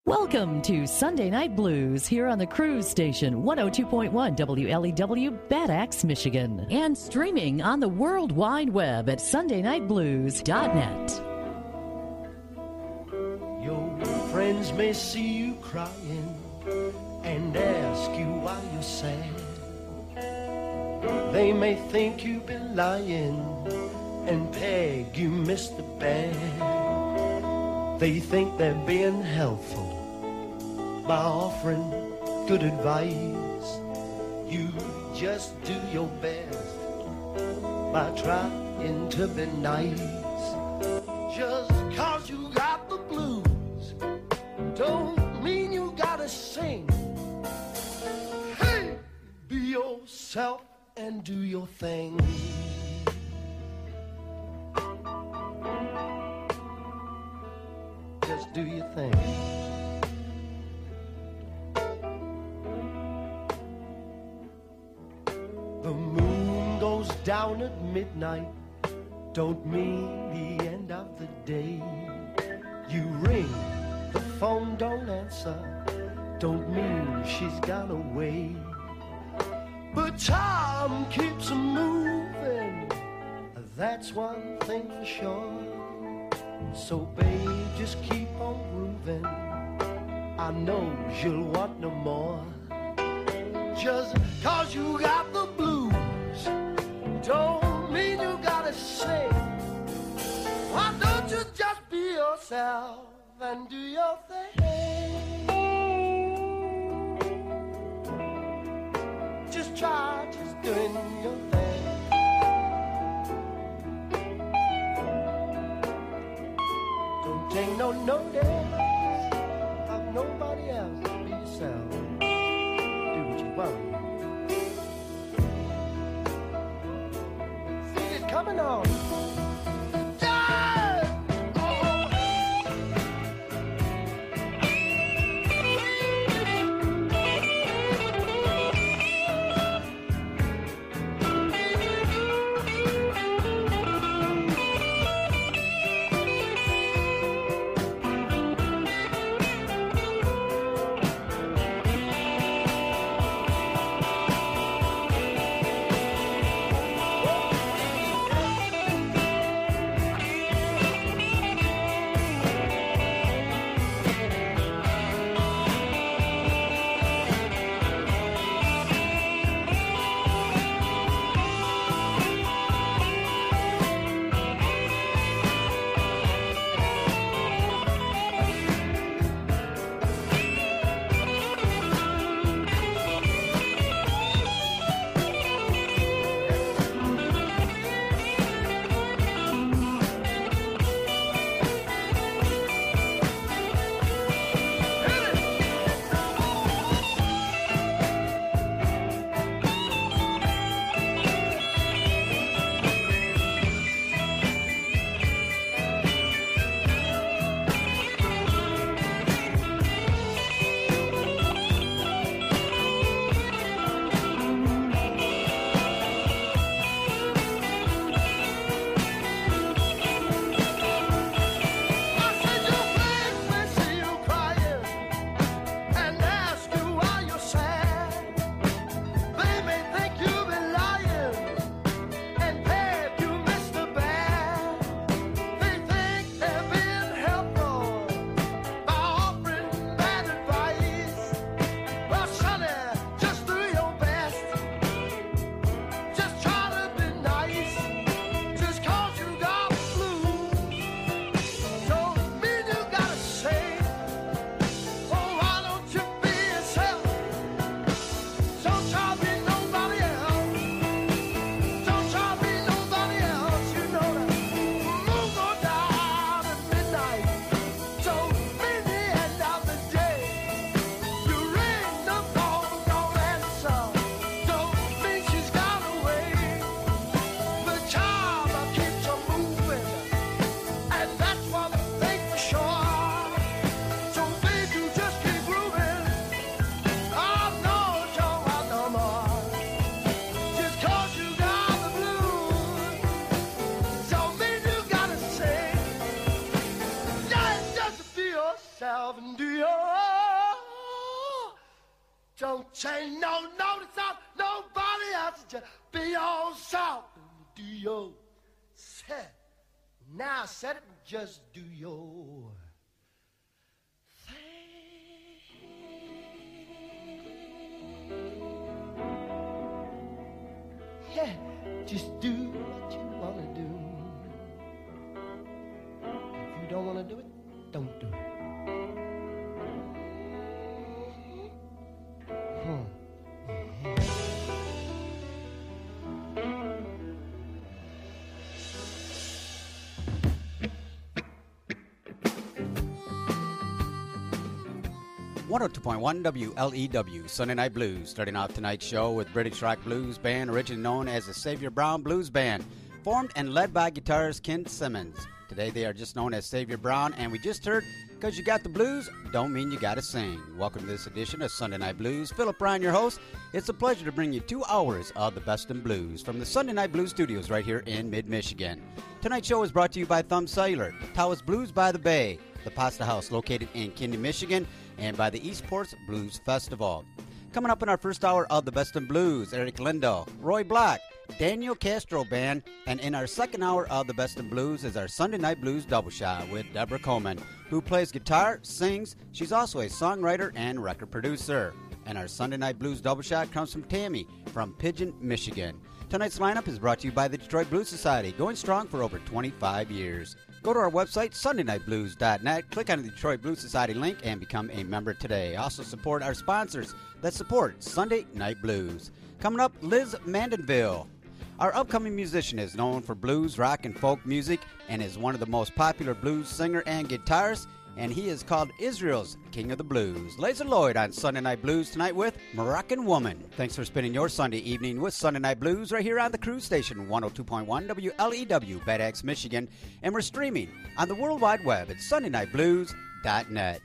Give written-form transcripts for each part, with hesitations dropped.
Welcome to Sunday Night Blues here on the Cruise Station, 102.1 WLEW, Bad Axe, Michigan. And streaming on the World Wide Web at sundaynightblues.net. Your friends may see you crying and ask you why you're sad. They may think you've been lying and peg you missed the band. They think they're being helpful by offering good advice. You just do your best by trying to be nice. Just cause you got the blues don't mean you gotta sing. Hey, be yourself and do your thing. Just do your thing. The moon goes down at midnight, don't mean the end of the day. You ring, the phone don't answer, don't mean she's gone away. But time keeps moving, that's one thing for sure. So babe, just keep on grooving, I know you'll want no more. Just cause you got the blues don't mean you gotta sing. Why don't you just be yourself and do your thing? Just try just doing your thing. Don't take no notice of nobody else. Be yourself. Do what you want. See it coming on. Don't take no notice of nobody else. Just be yourself. Do your set. Now set it and just do your thing. Yeah, just do what you want to do. If you don't want to do it, don't do it. .1 WLEW, Sunday Night Blues, starting off tonight's show with British rock blues band originally known as the Savior Brown Blues Band, formed and led by guitarist Ken Simmons. Today they are just known as Savior Brown, and we just heard, "Cause you got the blues, don't mean you gotta sing." Welcome to this edition of Sunday Night Blues. Philip Bryan, your host. It's a pleasure to bring you 2 hours of the best in blues from the Sunday Night Blues studios right here in mid-Michigan. Tonight's show is brought to you by Thumb Cellular, Tawas Blues by the Bay, the Pasta House located in Kinder, Michigan, and by the Eastports Blues Festival. Coming up in our first hour of the best in blues, Eric Lindo, Roy Black, Daniel Castro Band, and in our second hour of the best in blues is our Sunday Night Blues double shot with Deborah Coleman, who plays guitar, sings. She's also a songwriter and record producer. And our Sunday Night Blues double shot comes from Tammy from Pigeon, Michigan. Tonight's lineup is brought to you by the Detroit Blues Society, going strong for over 25 years. Go to our website, sundaynightblues.net, click on the Detroit Blues Society link, and become a member today. Also support our sponsors that support Sunday Night Blues. Coming up, Liz Mandenville. Our upcoming musician is known for blues, rock, and folk music, and is one of the most popular blues singer and guitarist, and he is called Israel's King of the Blues. Laser Lloyd on Sunday Night Blues tonight with Moroccan Woman. Thanks for spending your Sunday evening with Sunday Night Blues right here on the Cruise Station, 102.1 WLEW, Bad Axe, Michigan, and we're streaming on the World Wide Web at sundaynightblues.net.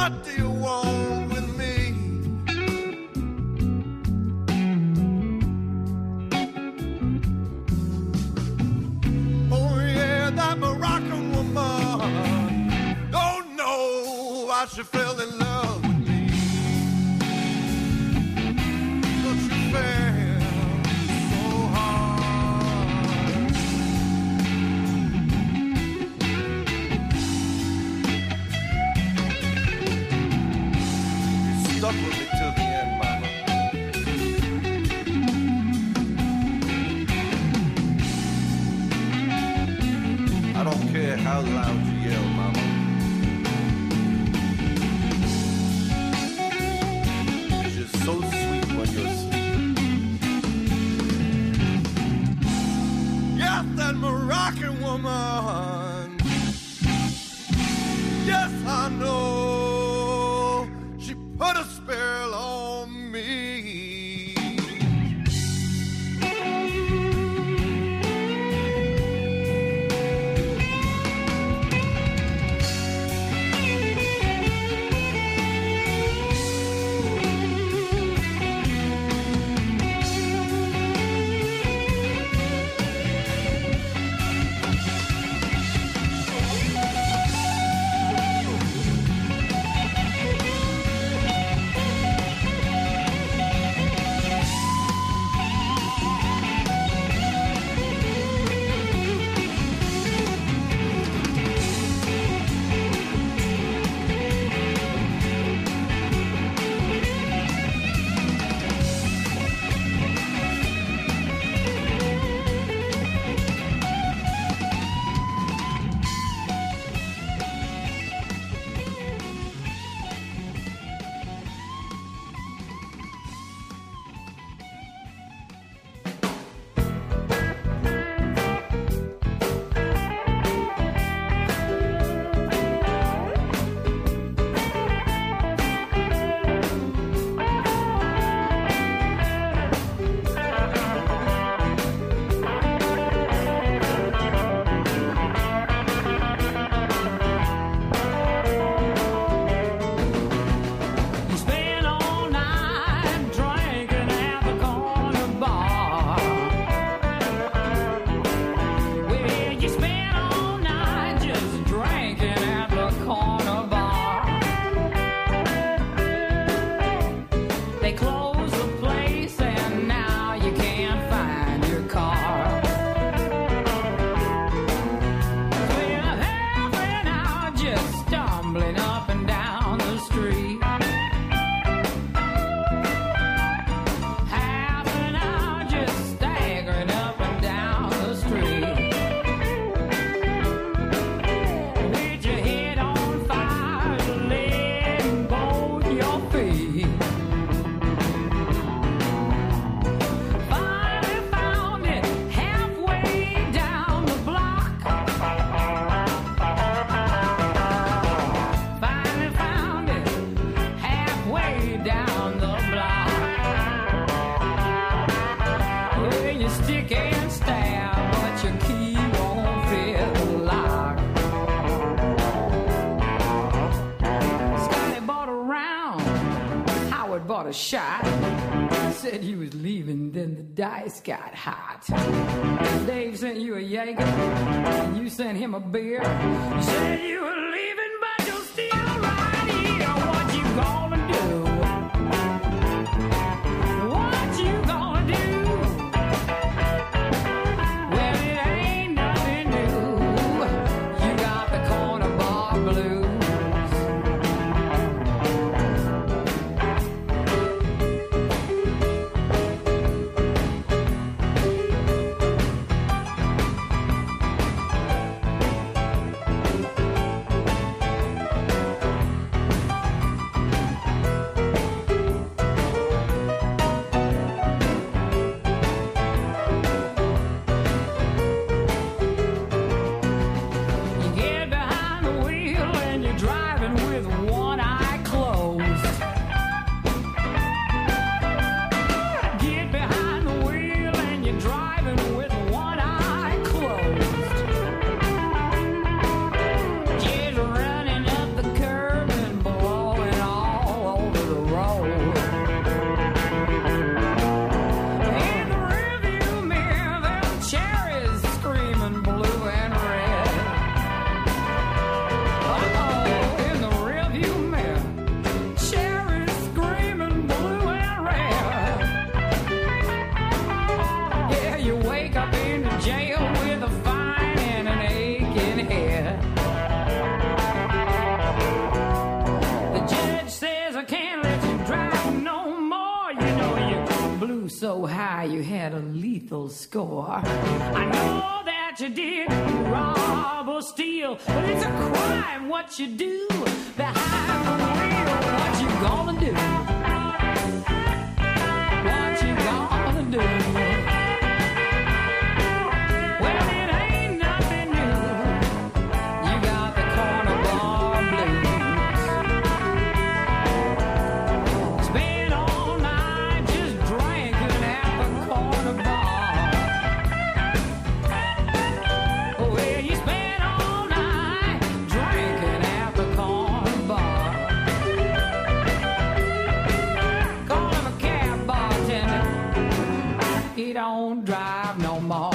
What do you want with me? Oh yeah, that Moroccan woman. Don't know why she fell in love with me. But she fell so hard. You stuck with me till the end, mama. I don't care how loud you yell, mama. So sweet when you're sleeping. Yes, that Moroccan woman. Yes, I know. She put a spell on me. Shot. Said he was leaving, then the dice got hot. Dave sent you a Jaeger, and you sent him a beer. You said you were leaving, but you're still right here. What you gonna do? What you gonna do? Well, it ain't nothing new. You got the corner bar blues. so high you had a lethal score. I know that you did rob or steal, but it's a crime what you do behind the wheel. What you gonna do? What you gonna do? Well, it ain't nothing new. You got the corner bar blues. Spend all night just drinking at the corner bar. Well, you spend all night drinking at the corner bar. Call him a cab bartender. He don't drive no more.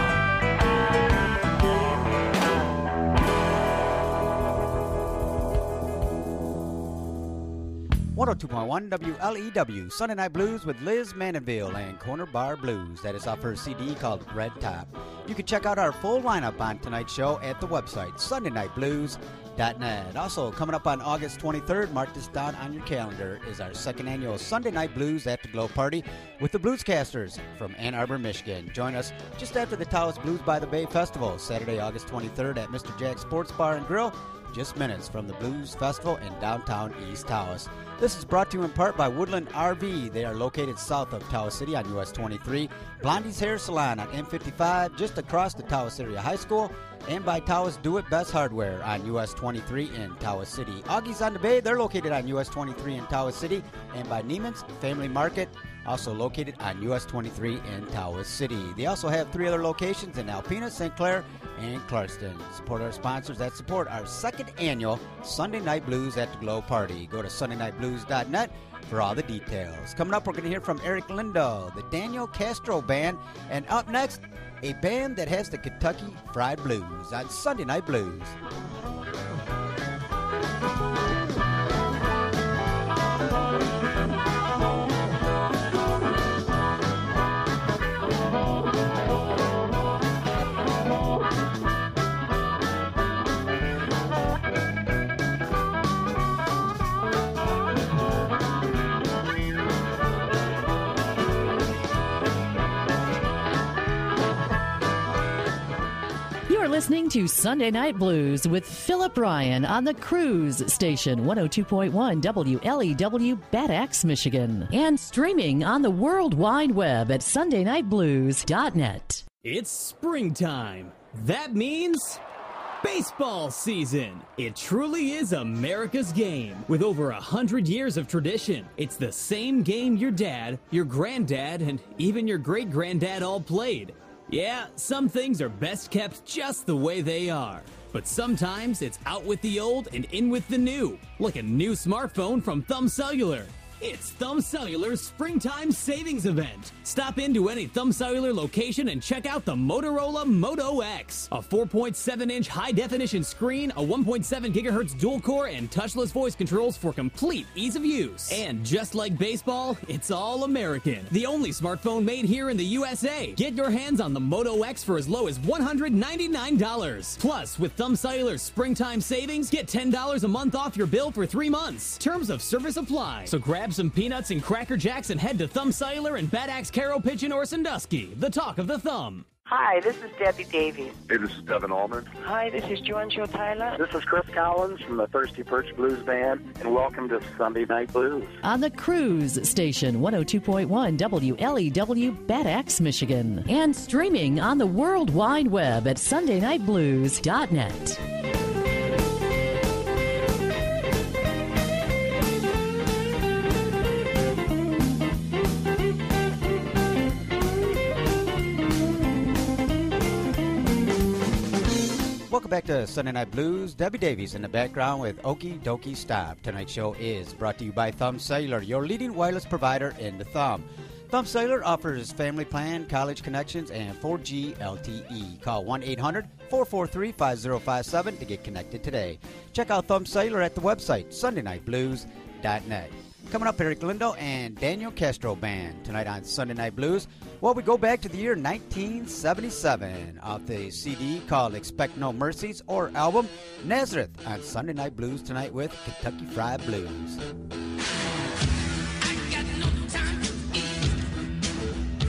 102.1 WLEW, Sunday Night Blues with Liz Mandeville and Corner Bar Blues. That is off her CD called Red Top. You can check out our full lineup on tonight's show at the website, SundayNightBlues.net. Also, coming up on August 23rd, mark this down on your calendar, is our second annual Sunday Night Blues at the Glow Party with the Bluescasters from Ann Arbor, Michigan. Join us just after the Taos Blues by the Bay Festival, Saturday, August 23rd at Mr. Jack's Sports Bar and Grill, just minutes from the Blues Festival in downtown East Taos. This is brought to you in part by Woodland RV. They are located south of Taos City on US 23, Blondie's Hair Salon on M55 just across the Taos Area High School, and by Taos Do It Best Hardware on US 23 in Taos City. Augie's on the Bay, they're located on US 23 in Taos City, and by Neiman's Family Market, also located on US 23 in Taos City. They also have 3 other locations in Alpena, St. Clair, and Clarkston. Support our sponsors that support our second annual Sunday Night Blues at the Glow Party. Go to SundayNightBlues.net for all the details. Coming up, we're going to hear from Eric Lindo, the Daniel Castro Band, and up next, a band that has the Kentucky Fried Blues on Sunday Night Blues. Listening to Sunday Night Blues with Philip Ryan on the Cruise Station 102.1 WLEW Bad Axe, Michigan, and streaming on the World Wide Web at SundayNightBlues.net. It's springtime. That means baseball season. It truly is America's game. With over 100 years of tradition, it's the same game your dad, your granddad, and even your great-granddad all played. Yeah, some things are best kept just the way they are. But sometimes it's out with the old and in with the new, like a new smartphone from Thumb Cellular. It's Thumb Cellular's Springtime Savings Event. Stop into any Thumb Cellular location and check out the Motorola Moto X. A 4.7-inch high-definition screen, a 1.7 gigahertz dual-core, and touchless voice controls for complete ease of use. And just like baseball, it's all American. The only smartphone made here in the USA. Get your hands on the Moto X for as low as $199. Plus, with Thumb Cellular's Springtime Savings, get $10 a month off your bill for 3 months. Terms of service apply. So grab some peanuts and Cracker Jacks and head to Thumb Cellular in Bad Axe, Carroll, Pigeon, or Sandusky. The talk of the Thumb. Hi, this is Debbie Davies. Hey, this is Devin Allman. Hi, this is Joanjo Tyler. This is Chris Collins from the Thirsty Perch Blues Band, and welcome to Sunday Night Blues. On the Cruise Station 102.1 WLEW Bad Axe, Michigan, and streaming on the World Wide Web at SundayNightBlues.net. Welcome back to Sunday Night Blues. Debbie Davies in the background with Okie Dokie Stop. Tonight's show is brought to you by Thumb Cellular, your leading wireless provider in the Thumb. Thumb Cellular offers family plan, college connections, and 4G LTE. Call 1-800-443-5057 to get connected today. Check out Thumb Cellular at the website, SundayNightBlues.net. Coming up, Eric Lindo and Daniel Castro Band tonight on Sunday Night Blues. Well, we go back to the year 1977 off the CD called Expect No Mercies or album Nazareth on Sunday Night Blues tonight with Kentucky Fried Blues. I got no time to eat.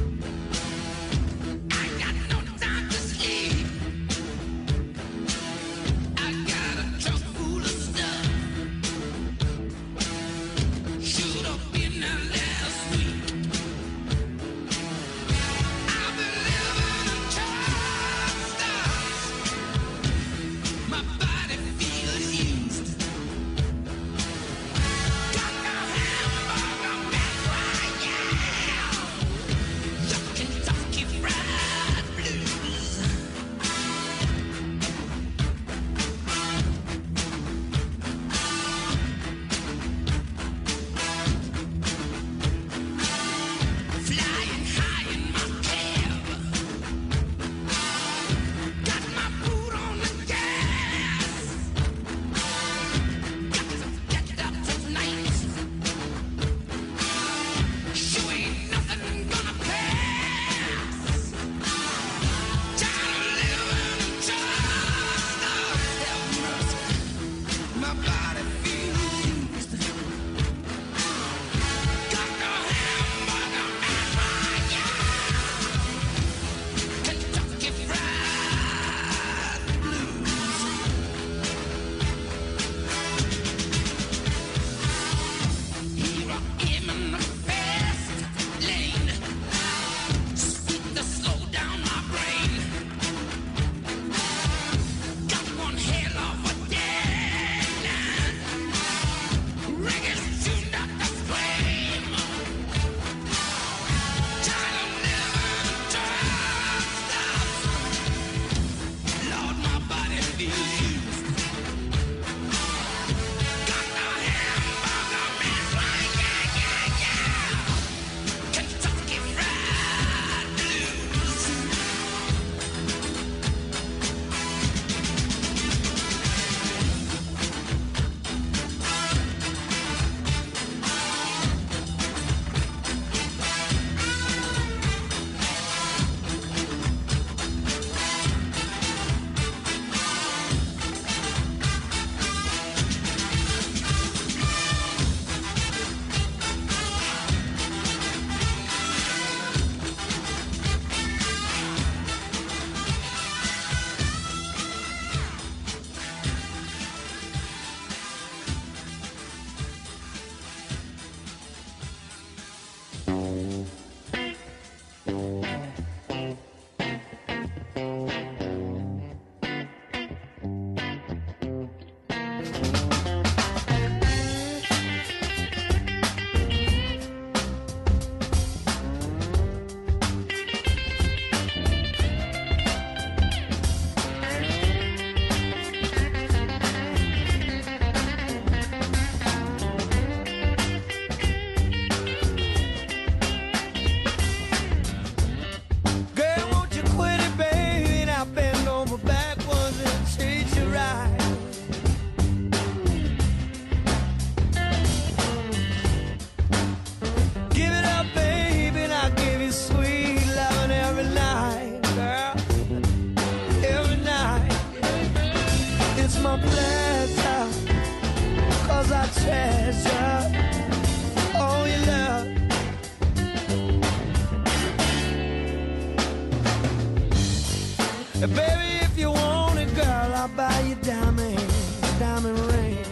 Baby, if you want it, girl, I'll buy you diamond rings.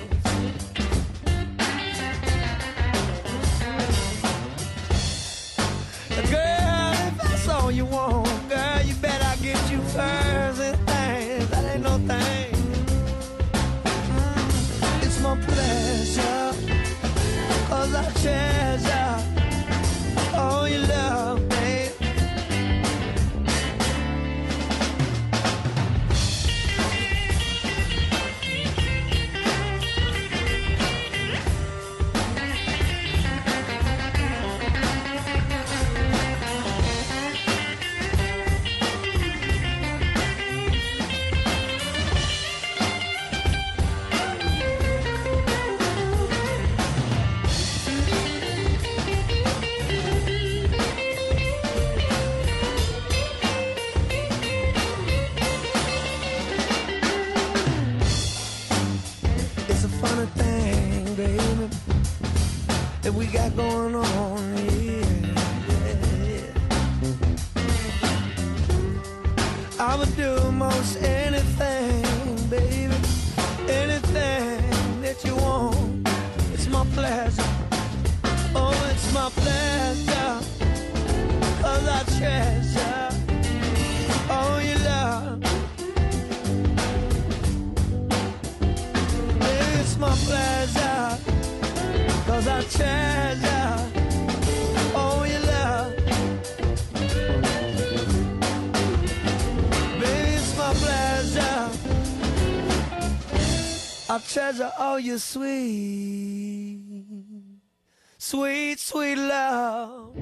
Girl, if that's all you want, girl, you bet I'll get you furs and things. That ain't no thing. It's my pleasure, 'cause I treasure all your love, babe. We got going on, yeah. I would do most anything, baby, anything that you want. It's my pleasure, oh, it's my pleasure, 'cause I treasure all your love. Baby, it's my pleasure, 'cause I treasure all your love. Baby, it's my pleasure. I treasure all your sweet, sweet, sweet love.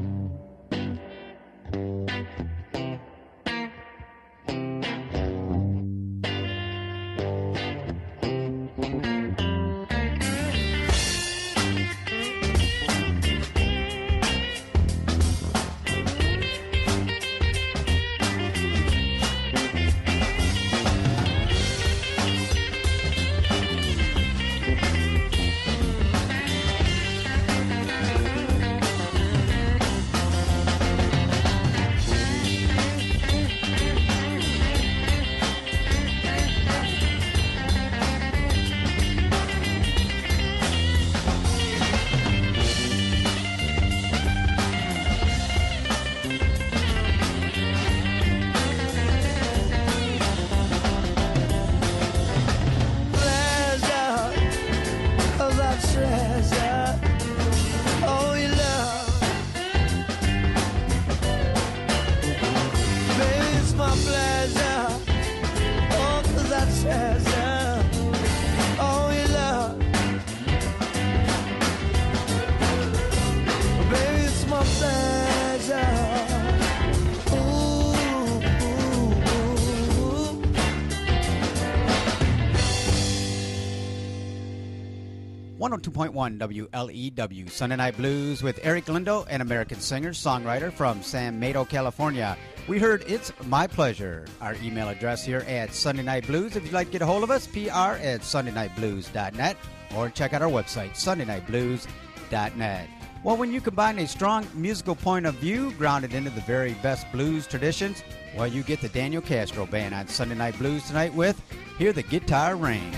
.1 WLEW, Sunday Night Blues with Eric Lindo, an American singer, songwriter from San Mateo, California. We heard It's My Pleasure. Our email address here at Sunday Night Blues. If you'd like to get a hold of us, pr@sundaynightblues.net, or check out our website, sundaynightblues.net. Well, when you combine a strong musical point of view grounded into the very best blues traditions, well, you get the Daniel Castro Band on Sunday Night Blues tonight with Hear the Guitar Ring.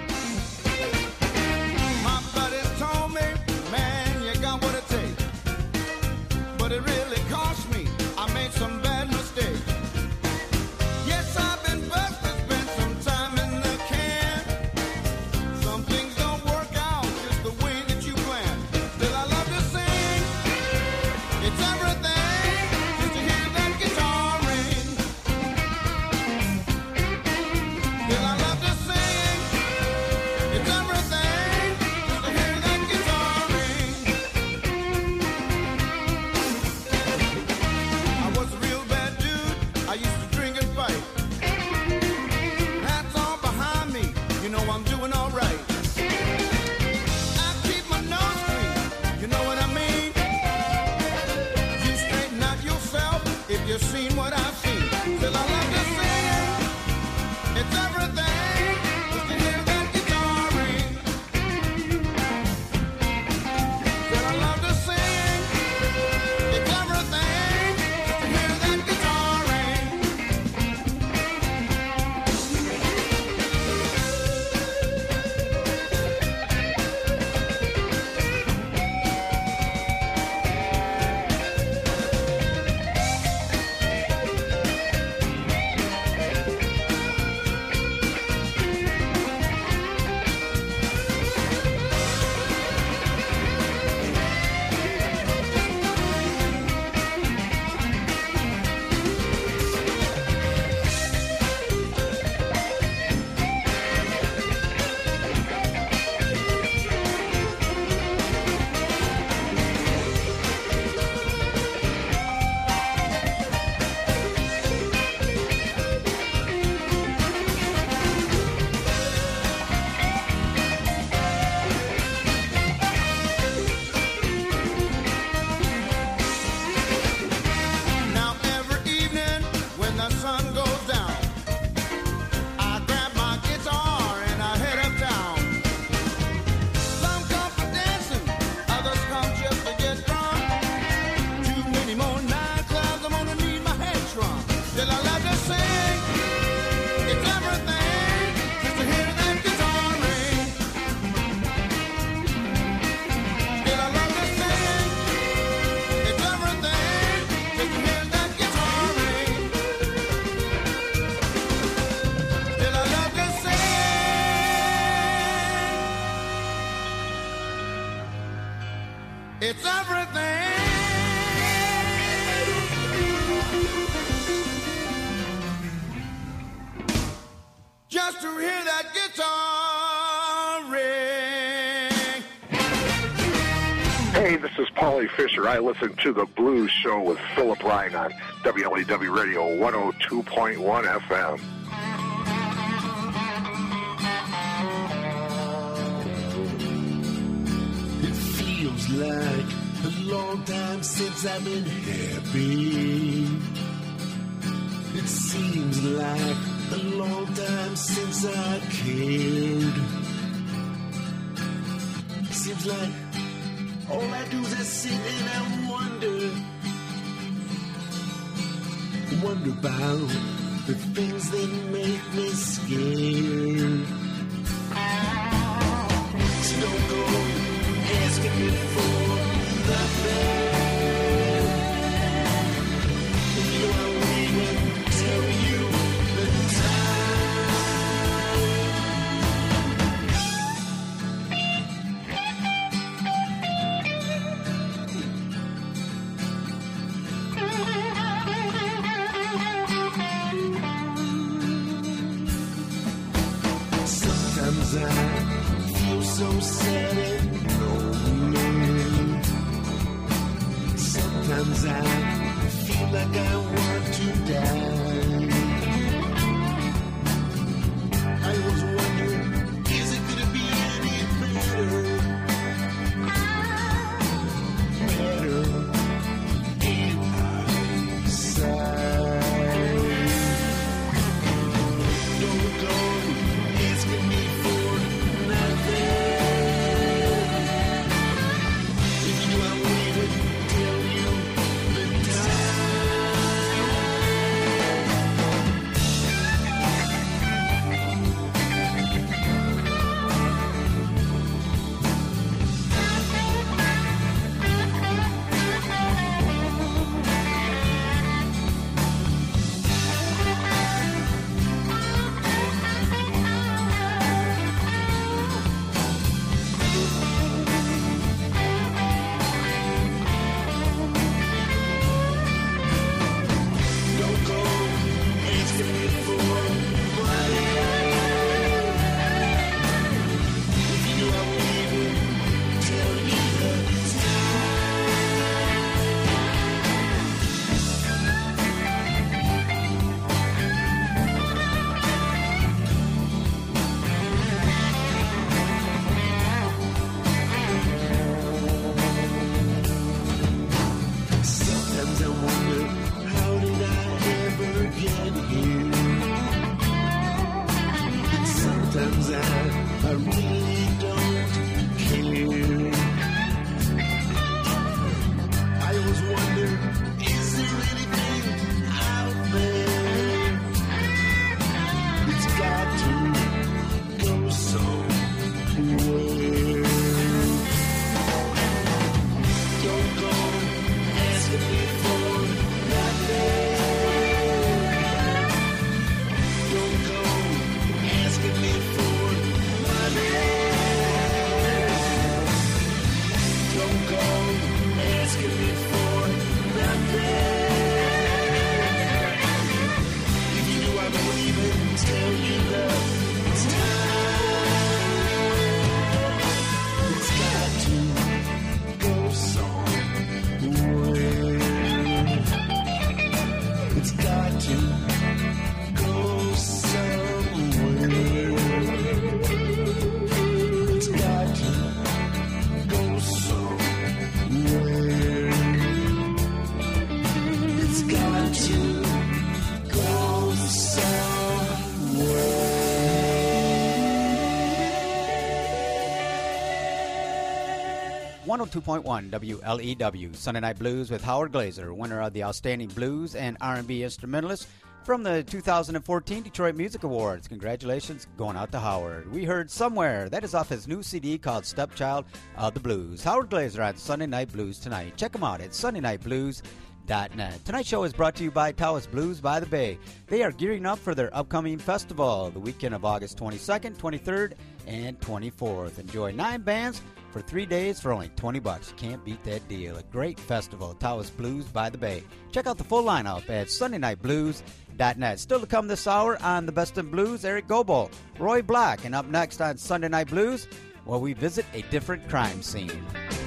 It really cost me. I made some bad mistakes. Yes, I've been busted, spent some time in the can. Some things don't work out just the way that you plan. Still, I love to sing. It's everything just to hear that guitar ring. Still, I love to sing. sun goes down, I grab my guitar and I head uptown. Some come for dancing, others come just to get drunk. Too many more nightclubs, I'm gonna need my head shrunk. Still I love to sing, it's everything, just to hear that guitar ring. Still I love to sing, it's everything, just to hear that guitar ring. Still I love to sing, it's everything. Just to hear that guitar ring. Hey, this is Paulie Fisher. I listen to The Blues Show with Philip Ryan on WLEW Radio 102.1 FM. It feels like a long time since I've been happy. It seems like a long time since I cared. Seems like all I do is sit and I wonder about the things that make me scared. So don't go asking me for nothing. If you are leaving, tell you the Sometimes I feel so sad and lonely. Sometimes I feel like I want to die. I was wondering, is it gonna be any better? Better inside. Don't go asking me for nothing. If you are waiting, tell you the Don't go asking me for money. If you are waiting, tell me the Sometimes I wonder, how did I ever get here? And sometimes I really don't care. I always wonder, is there anything out there? It's got to go somewhere. Don't go asking me for nothing. Don't go asking me for money. 102.1 WLEW, Sunday Night Blues with Howard Glazer, winner of the Outstanding Blues and R&B Instrumentalist from the 2014 Detroit Music Awards. Congratulations going out to Howard. We heard Somewhere. That is off his new CD called Stepchild of the Blues. Howard Glazer on Sunday Night Blues tonight. Check him out at sundaynightblues.net. Tonight's show is brought to you by Taos Blues by the Bay. They are gearing up for their upcoming festival, the weekend of August 22nd, 23rd, and 24th. Enjoy 9 bands for 3 days for only $20. You can't beat that deal. A great festival, Taos Blues by the Bay. Check out the full lineup at sundaynightblues.net. Still to come this hour on the Best in Blues, Eric Goebel, Roy Black, and up next on Sunday Night Blues, where we visit a different crime scene.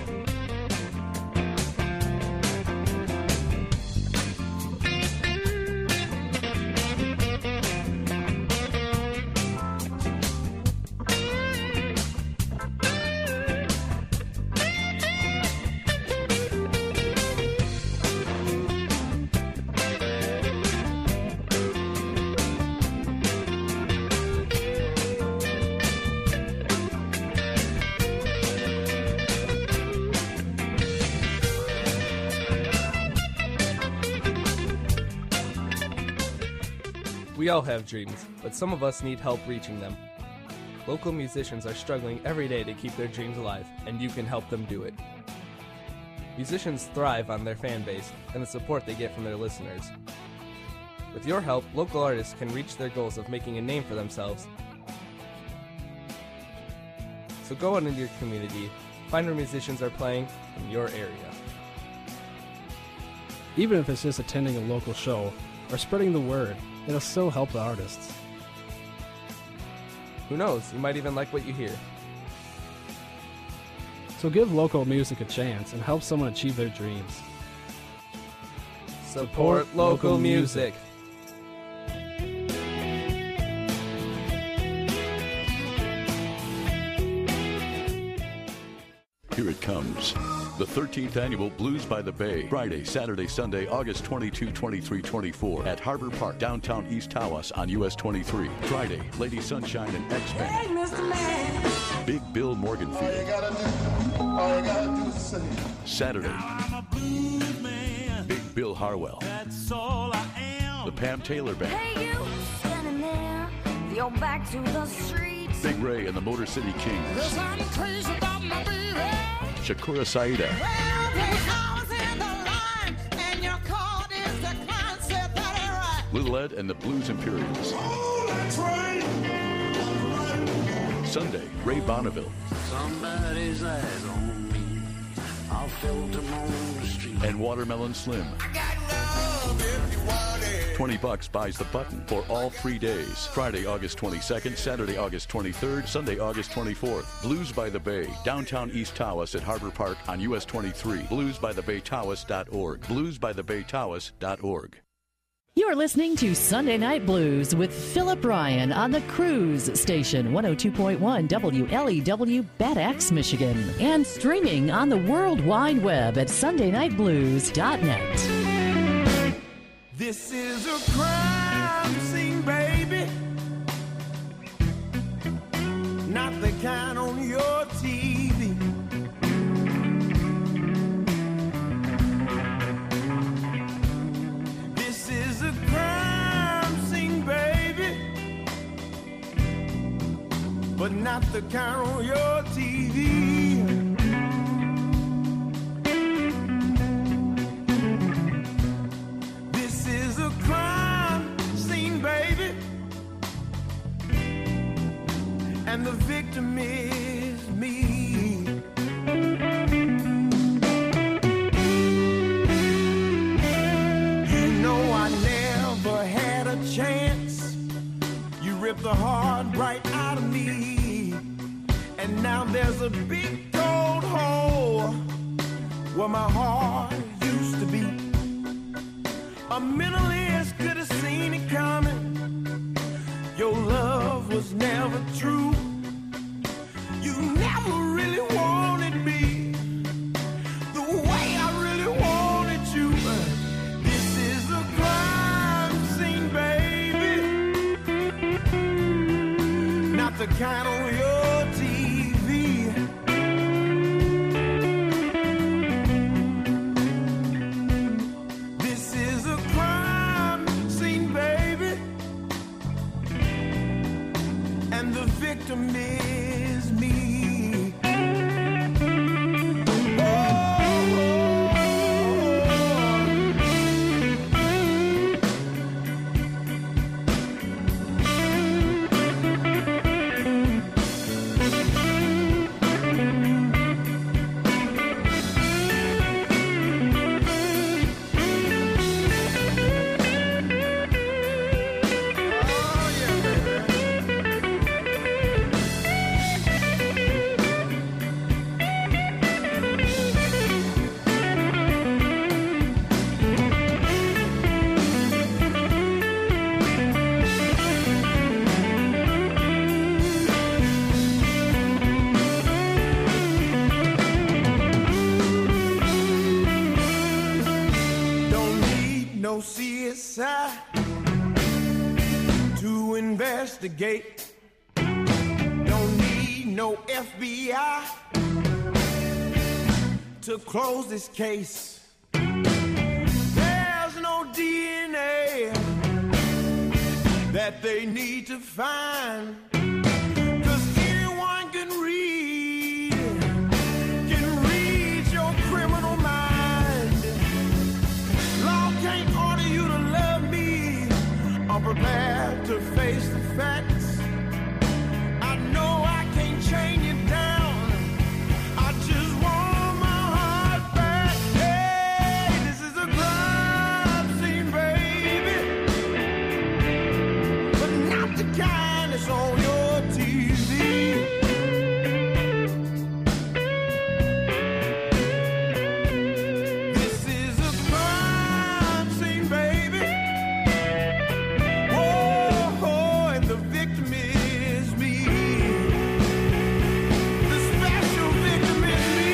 We all have dreams, but some of us need help reaching them. Local musicians are struggling every day to keep their dreams alive, and you can help them do it. Musicians thrive on their fan base and the support they get from their listeners. With your help, local artists can reach their goals of making a name for themselves. So go out into your community, find where musicians are playing in your area. Even if it's just attending a local show or spreading the word, it'll still help the artists. Who knows, you might even like what you hear. So give local music a chance and help someone achieve their dreams. Support local music. Here it comes. The 13th Annual Blues by the Bay. Friday, Saturday, Sunday, August 22, 23, 24 at Harbor Park, downtown East Tawas on US 23. Friday, Lady Sunshine and X-Men. Hey, Mr. Man. Big Bill Morganfield. All you gotta do is sing. Saturday, I'm a blues man. Big Bill Harwell. That's all I am. The Pam Taylor Band. Hey, you standing there, your back to the streets. Big Ray and the Motor City Kings. 'Cause I'm crazy about my baby. Shakura Saida. Well, there's hours in the line, and your card is the concept that ain't right. Little Ed and the Blues Imperials. Oh, that's right. Sunday, Ray Bonneville. Somebody's eyes on me. I'll filter them on the street. And Watermelon Slim. I got love if you want it. $20 buys the button for all 3 days. Friday, August 22nd, Saturday, August 23rd, Sunday, August 24th. Blues by the Bay, downtown East Tawas at Harbor Park on US 23. BluesByTheBayTawas.org. BluesByTheBayTawas.org. You're listening to Sunday Night Blues with Philip Ryan on the Cruise Station, 102.1 WLEW, Bad Axe, Michigan, and streaming on the World Wide Web at sundaynightblues.net. This is a crime scene, baby. Not the kind on your TV. This is a crime scene, baby. But not the kind on your TV. And the victim is me. You know I never had a chance. You ripped the heart right out of me. And now there's a big cold hole where my heart used to be. A mentalist could have seen it coming. Your love was never true. You never really wanted me the way I really wanted you. This is a crime scene, baby. Not the kind on your TV. victim is me. CSI to investigate. Don't need no FBI to close this case. There's no DNA that they need to find, 'cause anyone can read your criminal mind. Law can't order you to love me. I'm prepared to face the facts. I know I can't chain you down. I just want my heart back. Hey, this is a crime scene, baby, but not the kind that's on your TV. This is a crime scene, baby. Whoa, and the victim is me. The special victim is me.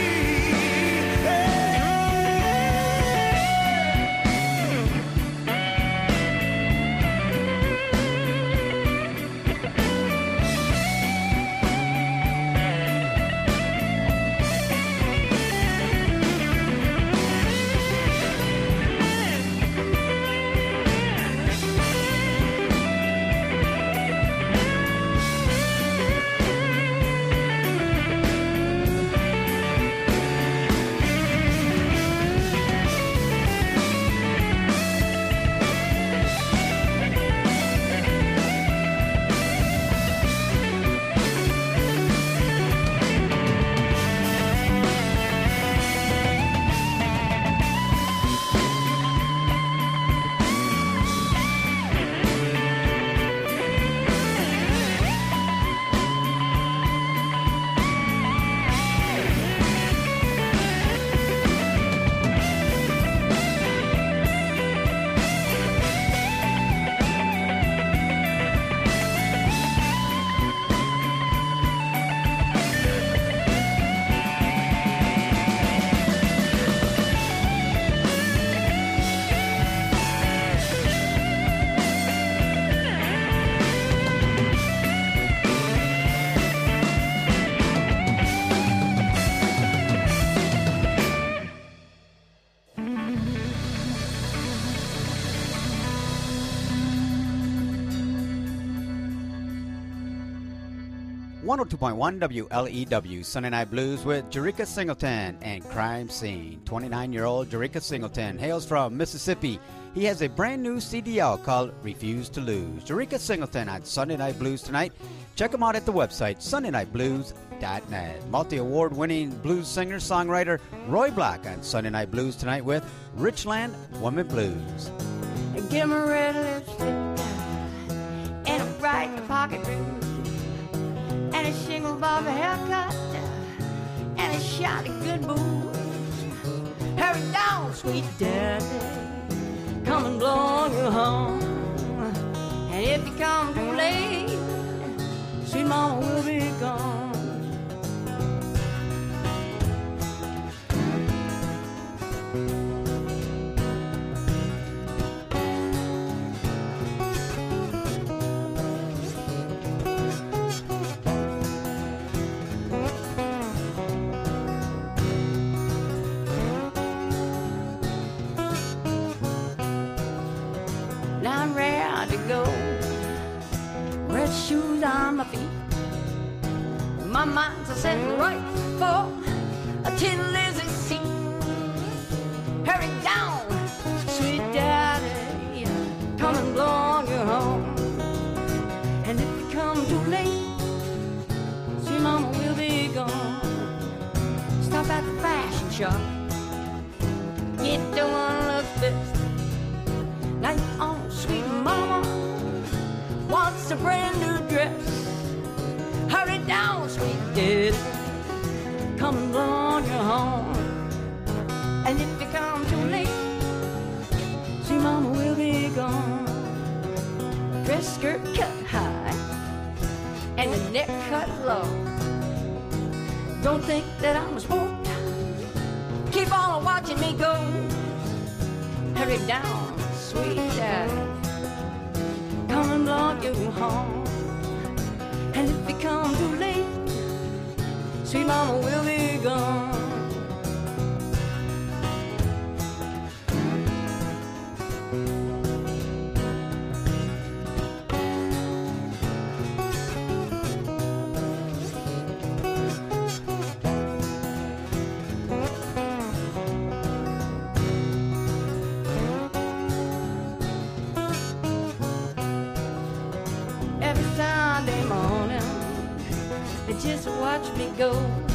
.1 WLEW Sunday Night Blues with Jericka Singleton and Crime Scene. 29-year-old Jericka Singleton hails from Mississippi. He has a brand new CD out called Refuse to Lose. Jericka Singleton on Sunday Night Blues tonight. Check him out at the website sundaynightblues.net. Multi-award winning blues singer songwriter Roy Black on Sunday Night Blues tonight with Richland Woman Blues. Give him a red lipstick and a bright pocket rouge and a shingle bob haircut and a shot of good booze. Hurry down, sweet daddy, come and blow you home. And if you come too late, sweet mama will be gone. Now I'm ready to go. Red shoes on my feet, My mind's a set right for a tin lizard seat. Hurry down, sweet daddy, come and blow on your horn. And if you come too late, see mama will be gone. Stop at the fashion shop, get the one look best. Now you're on, sweet mama, wants a brand new dress. Hurry down, sweet daddy, come and blow on your horn. And if you come too late, see mama will be gone. Dress skirt cut high and the neck cut low. Don't think that I'm a sport, keep on watching me go. Hurry down, sweet daddy, come and blow you home. And if you come too late, sweet mama will be gone. Just watch me go.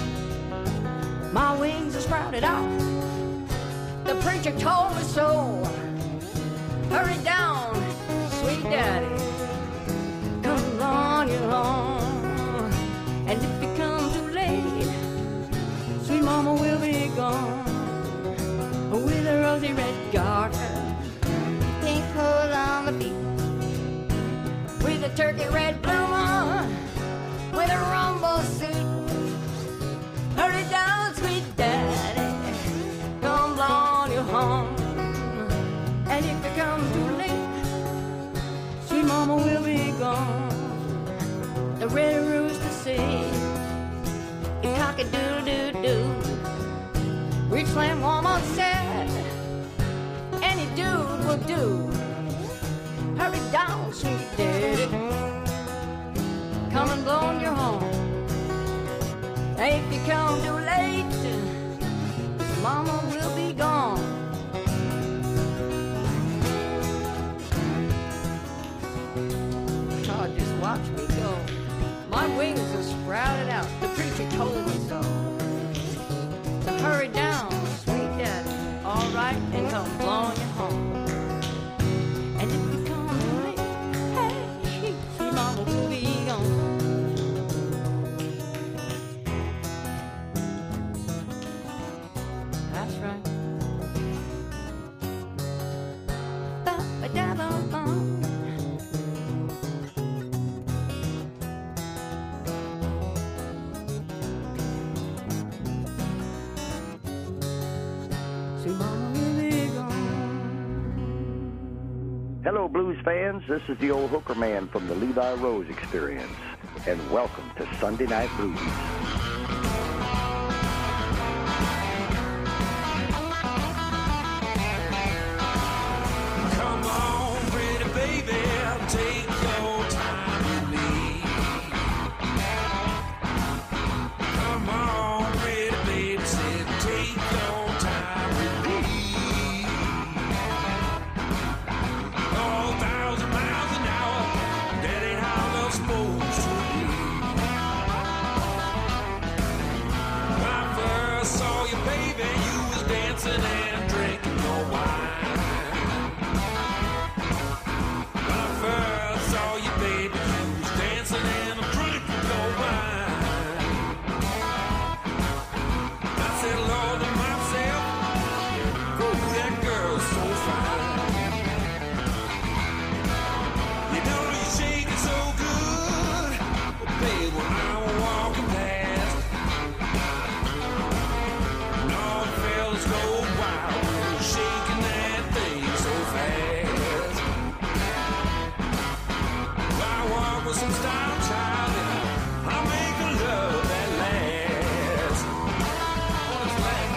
My wings are sprouted out, the preacher told me so. Hurry down, sweet daddy, come on your own. And if you come too late, sweet mama will be gone. With a rosy red garter, pink hose on the feet, with a turkey red bloomer, with a rumble suit. Hurry down, sweet daddy, come blow on your horn. And if you come too late, sweet mama will be gone. The red rooster sings, a cock-a-doodle-doo-doo. Rich Slam Woman said, any dude will do. Hurry down, sweet daddy, come and blow on your horn. If you come too late, mama will be gone. Oh, just watch me go. My wings are sprouted out, the preacher told me so. So hurry down, sweet daddy, all right, and come blow on your horn. And if you come too late, hey, sweet mama will be gone. That's right. Ba-ba-da-ba-bum. Sweet mama will be gone. Hello, blues fans. This is the old hooker man from the Levi Rose Experience, and welcome to Sunday Night Blues. Come on, pretty baby, take your time with me. Come on, pretty baby, said take your time with me. Oh, 1,000 miles an hour, that ain't how love's supposed to be. When I first saw you, baby, you was dancing and drinking your wine. When I first saw you, baby, you was dancing and drinking your wine. I said, Lord, to myself, ooh, that girl's so fine. You know you shake it so good, babe, when I'm walking past. And all the fellas go wild when you're shaking that thing so fast. I walk with some style, child, and I make a love that lasts. What's that?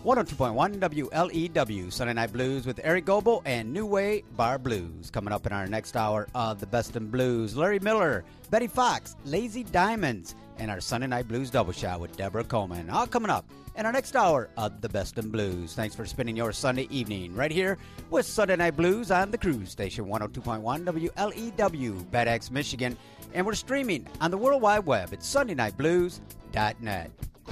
102.1 WLEW, Sunday Night Blues with Eric Goebel and New Way Bar Blues. Coming up in our next hour of the Best in Blues, Larry Miller, Betty Fox, Lazy Diamonds, and our Sunday Night Blues double shot with Deborah Coleman. All coming up in our next hour of the Best in Blues. Thanks for spending your Sunday evening right here with Sunday Night Blues on the Cruise Station, 102.1 WLEW, Bad Axe, Michigan. And we're streaming on the World Wide Web at SundayNightBlues.net.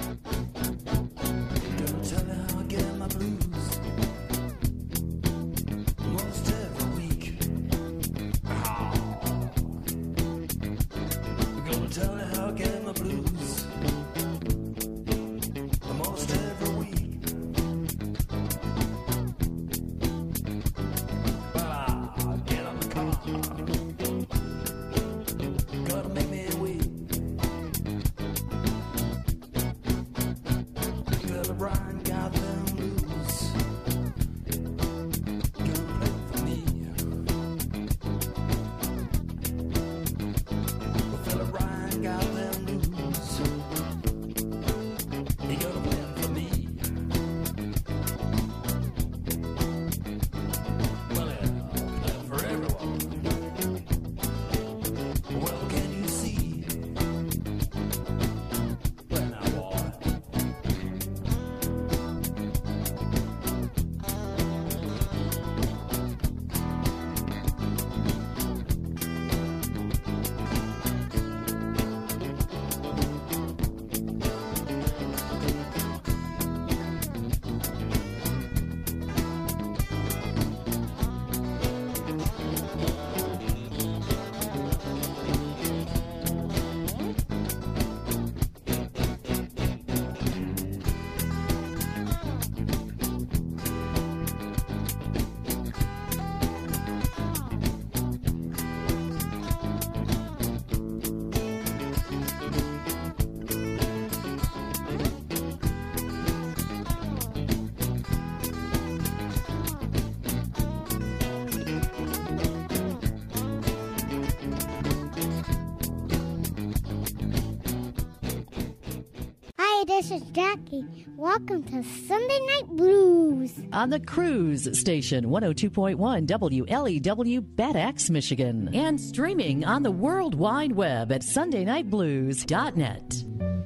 This is Jackie. Welcome to Sunday Night Blues. On the Cruise Station, 102.1 WLEW, Bad Axe, Michigan. And streaming on the World Wide Web at SundayNightBlues.net.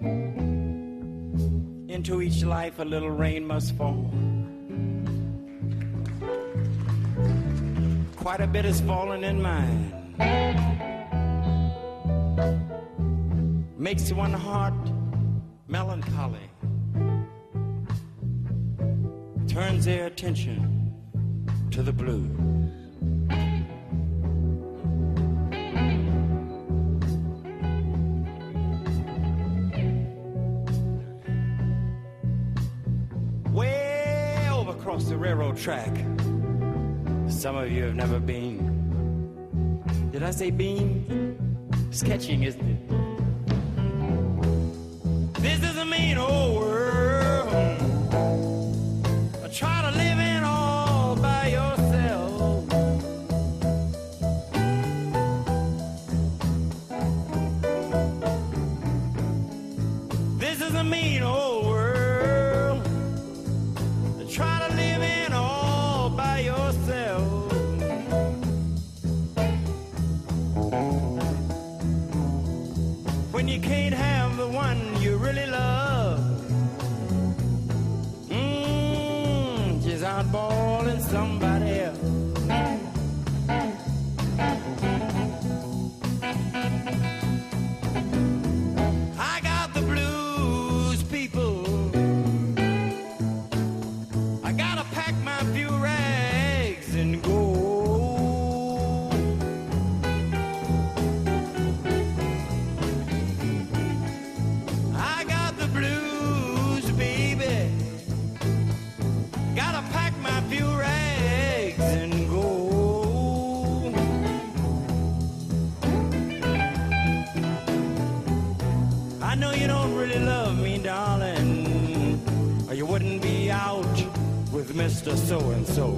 Into each life a little rain must fall. Quite a bit is falling in mine. Makes one heart melancholy, turns their attention to the blue. Way over across the railroad track, some of you have never been. Did I say been? Sketching, isn't it? This is a mean old world. Try to live in all by yourself. This is a mean old world. Try to live in all by yourself. When you can't have the one you really love, she's out balling somebody else. I got the blues, people. I gotta pack my few rags and go. I know you don't really love me, darling, or you wouldn't be out with Mr. So-and-so.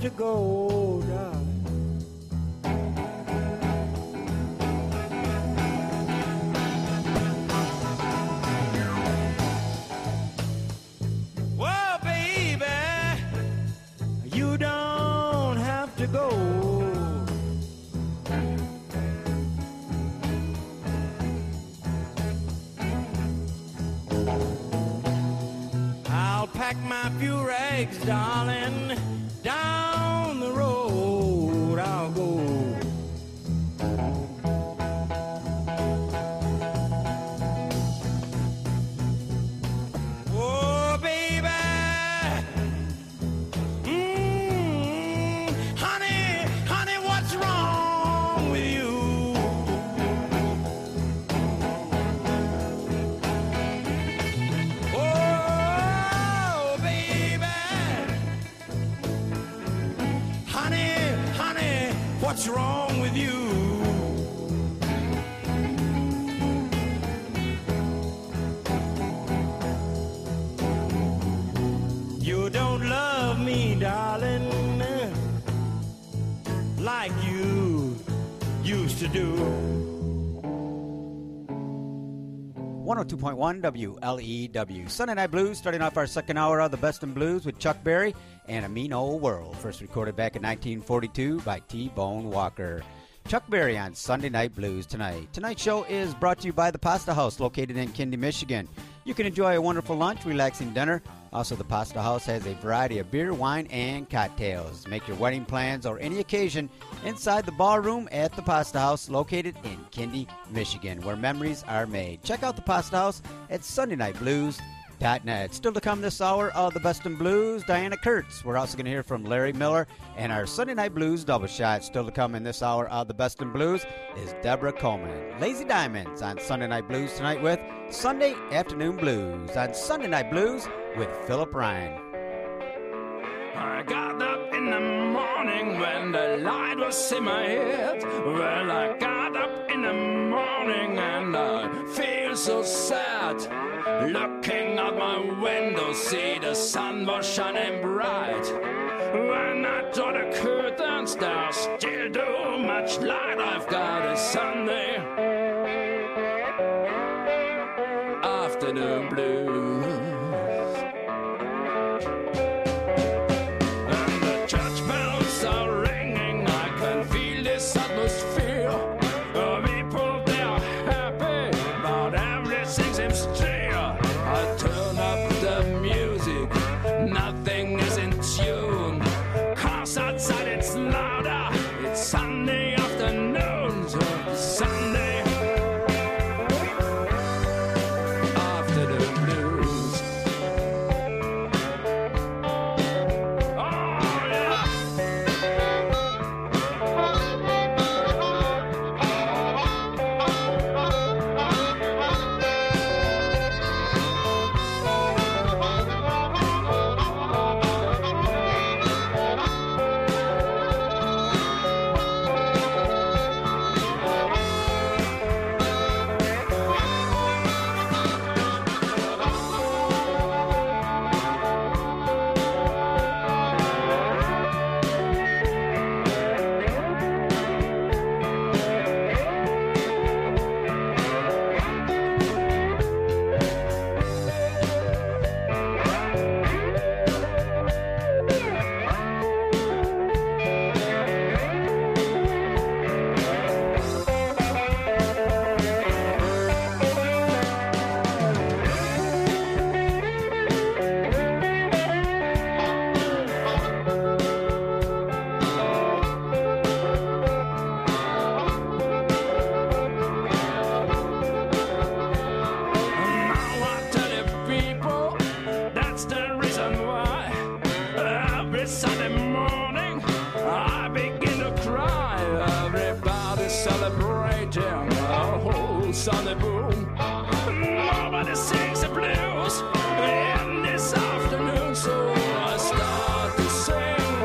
to go, darling. Well, baby, you don't have to go. I'll pack my few rags, darling. Down the road I'll go. Oh, baby, honey, honey, what's wrong with you? Oh, baby, honey, honey, what's wrong with you? You don't love me, darling, like you used to do. 102.1 WLEW. Sunday Night Blues, starting off our second hour of the Best in Blues with Chuck Berry and A Mean Old World. First recorded back in 1942 by T-Bone Walker. Chuck Berry on Sunday Night Blues tonight. Tonight's show is brought to you by the Pasta House, located in Kindy, Michigan. You can enjoy a wonderful lunch, relaxing dinner. Also, the Pasta House has a variety of beer, wine, and cocktails. Make your wedding plans or any occasion inside the ballroom at the Pasta House, located in Kindy, Michigan, where memories are made. Check out the Pasta House at SundayNightBlues.net. Still to come this hour of the Best in Blues, Diana Kurtz. We're also going to hear from Larry Miller and our Sunday Night Blues double shot. Still to come in this hour of the Best in Blues is Deborah Coleman. Lazy Diamonds on Sunday Night Blues tonight with Sunday Afternoon Blues on Sunday Night Blues with Philip Ryan. I got up in the morning when the light was in my head. Well, I got up in the morning and I feel so sad. Looking out my window, see the sun was shining bright. When I draw the curtains, there's still too much light. I've got a Sunday afternoon blues. And the church bells are ringing, I can feel this atmosphere. People, they are happy, but everything seems clear. I turn up the music, nothing is in tune. Cause outside it's louder, it's Sunday afternoon, Sunday afternoon blues. Oh yeah. Sunday boom. Nobody sings the blues in this afternoon, so I start to sing.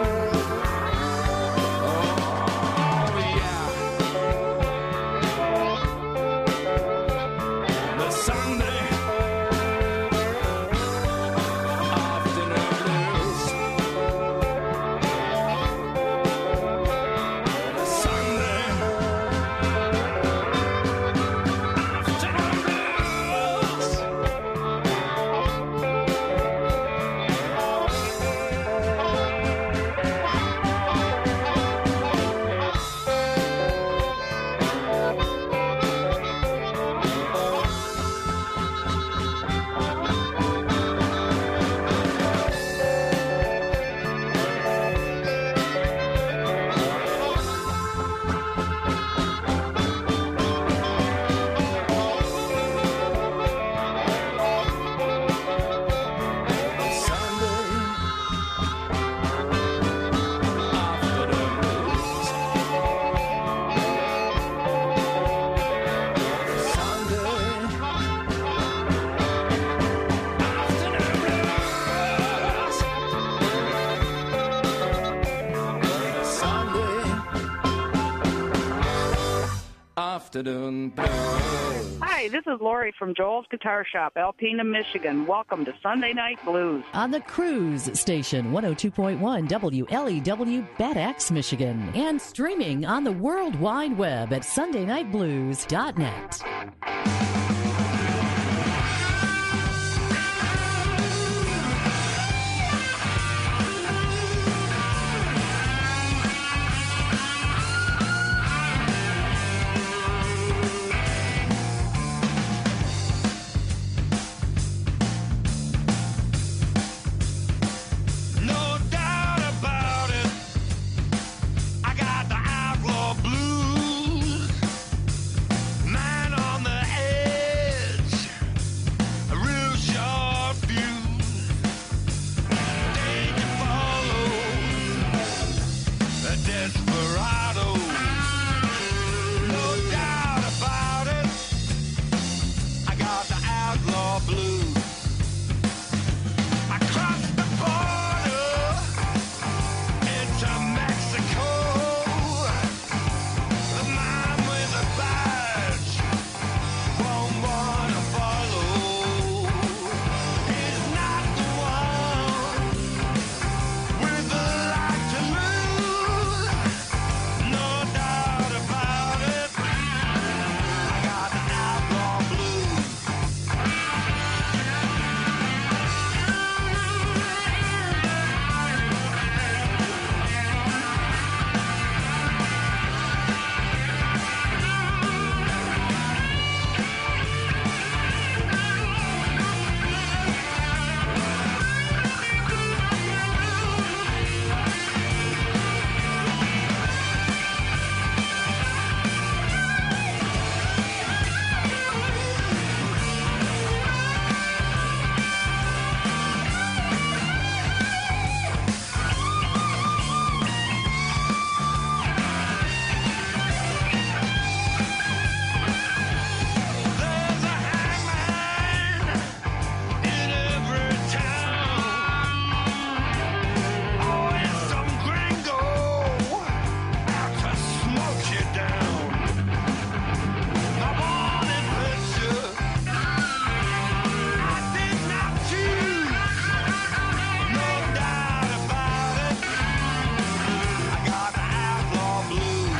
Oh yeah, the Sunday afternoon blues. afternoon blues. Hi, this is Lori from Joel's Guitar Shop, Alpena, Michigan. Welcome to Sunday Night Blues. On the Cruise Station, 102.1 WLEW, Bad Axe, Michigan. And streaming on the World Wide Web at SundayNightBlues.net. No doubt about it, I got the outlaw blues. Man on the edge, a real sharp fuse. Danger follows, a desperado. No doubt about it, I got the outlaw blues. I crossed the border into Mexico. The man with a badge won't wanna follow. He's not the one with a life to lose. No doubt about it, I got the outlaw blues. There's a hangman in every town. Always some gringo out to smoke you down. My wanted picture, I did not choose. No doubt about it, I got the outlaw blues.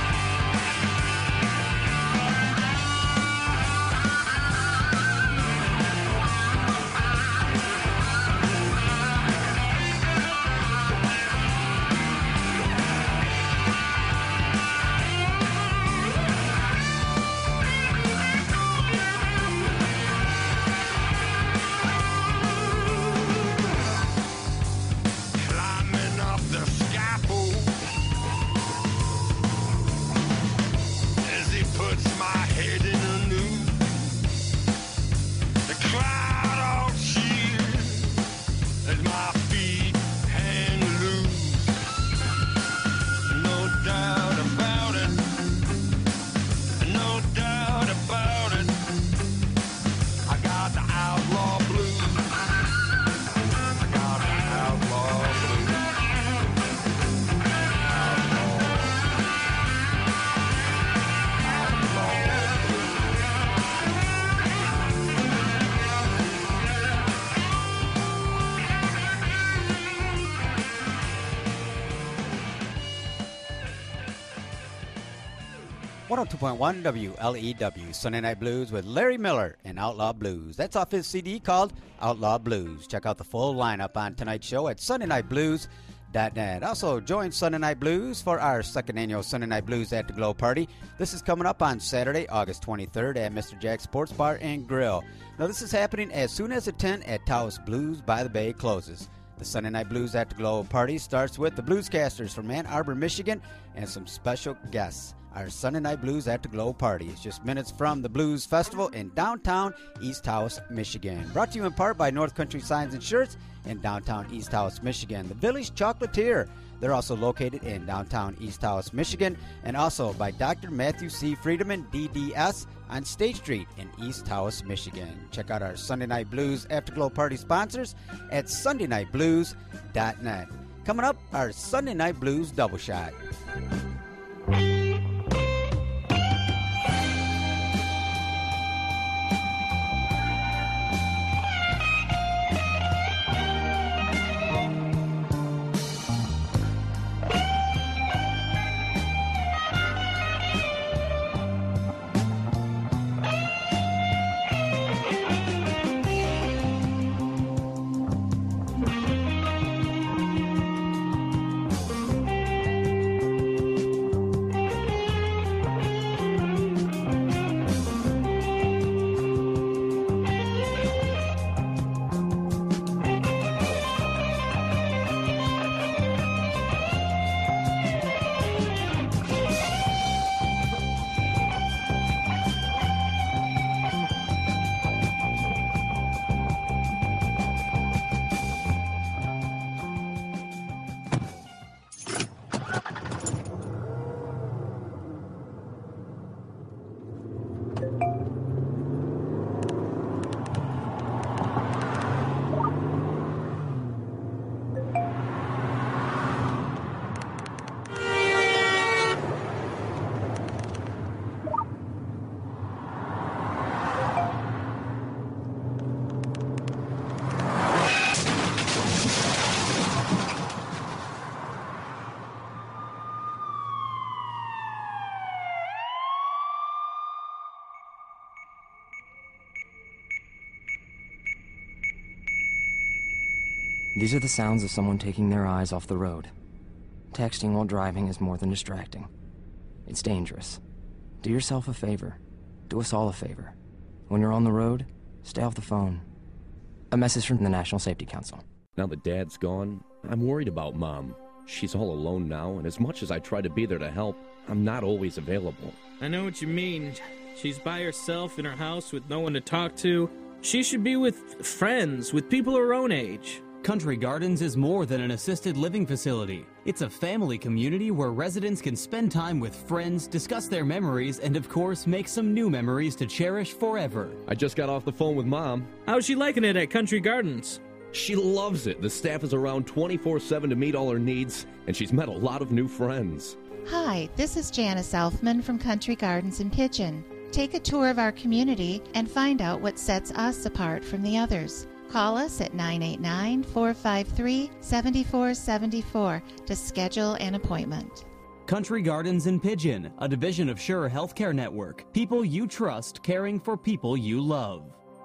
Climbing up the scaffold as he puts my head in a noose. The crowd all cheers as my feet hang loose. No doubt about it, no doubt about it, I got the outlaw blues. I got the outlaw blues. One 102.1 WLEW, Sunday Night Blues with Larry Miller and Outlaw Blues. That's off his CD called Outlaw Blues. Check out the full lineup on tonight's show at SundayNightBlues.net. Also, join Sunday Night Blues for our second annual Sunday Night Blues at the Glow Party. This is coming up on Saturday, August 23rd at Mr. Jack's Sports Bar and Grill. Now, this is happening as soon as the tent at Taos Blues by the Bay closes. The Sunday Night Blues at the Glow Party starts with the Bluescasters from Ann Arbor, Michigan, and some special guests. Our Sunday Night Blues at the Glow Party is just minutes from the Blues Festival in downtown East Taos, Michigan. Brought to you in part by North Country Signs and Shirts in downtown East Taos, Michigan. The Village Chocolatier, they're also located in downtown East Taos, Michigan. And also by Dr. Matthew C. Friedman, DDS, on State Street in East Taos, Michigan. Check out our Sunday Night Blues Afterglow Party sponsors at SundayNightBlues.net. Coming up, our Sunday Night Blues Double Shot. These are the sounds of someone taking their eyes off the road. Texting while driving is more than distracting. It's dangerous. Do yourself a favor. Do us all a favor. When you're on the road, stay off the phone. A message from the National Safety Council. Now that Dad's gone, I'm worried about Mom. She's all alone now, and as much as I try to be there to help, I'm not always available. I know what you mean. She's by herself in her house with no one to talk to. She should be with friends, with people her own age. Country Gardens is more than an assisted living facility. It's a family community where residents can spend time with friends, discuss their memories, and of course, make some new memories to cherish forever. I just got off the phone with Mom. How's she liking it at Country Gardens? She loves it. The staff is around 24/7 to meet all her needs, and she's met a lot of new friends. Hi, this is Janice Elfman from Country Gardens in Pigeon. Take a tour of our community and find out what sets us apart from the others. Call us at 989-453-7474 to schedule an appointment. Country Gardens in Pigeon, a division of Sure Healthcare Network. People you trust, caring for people you love.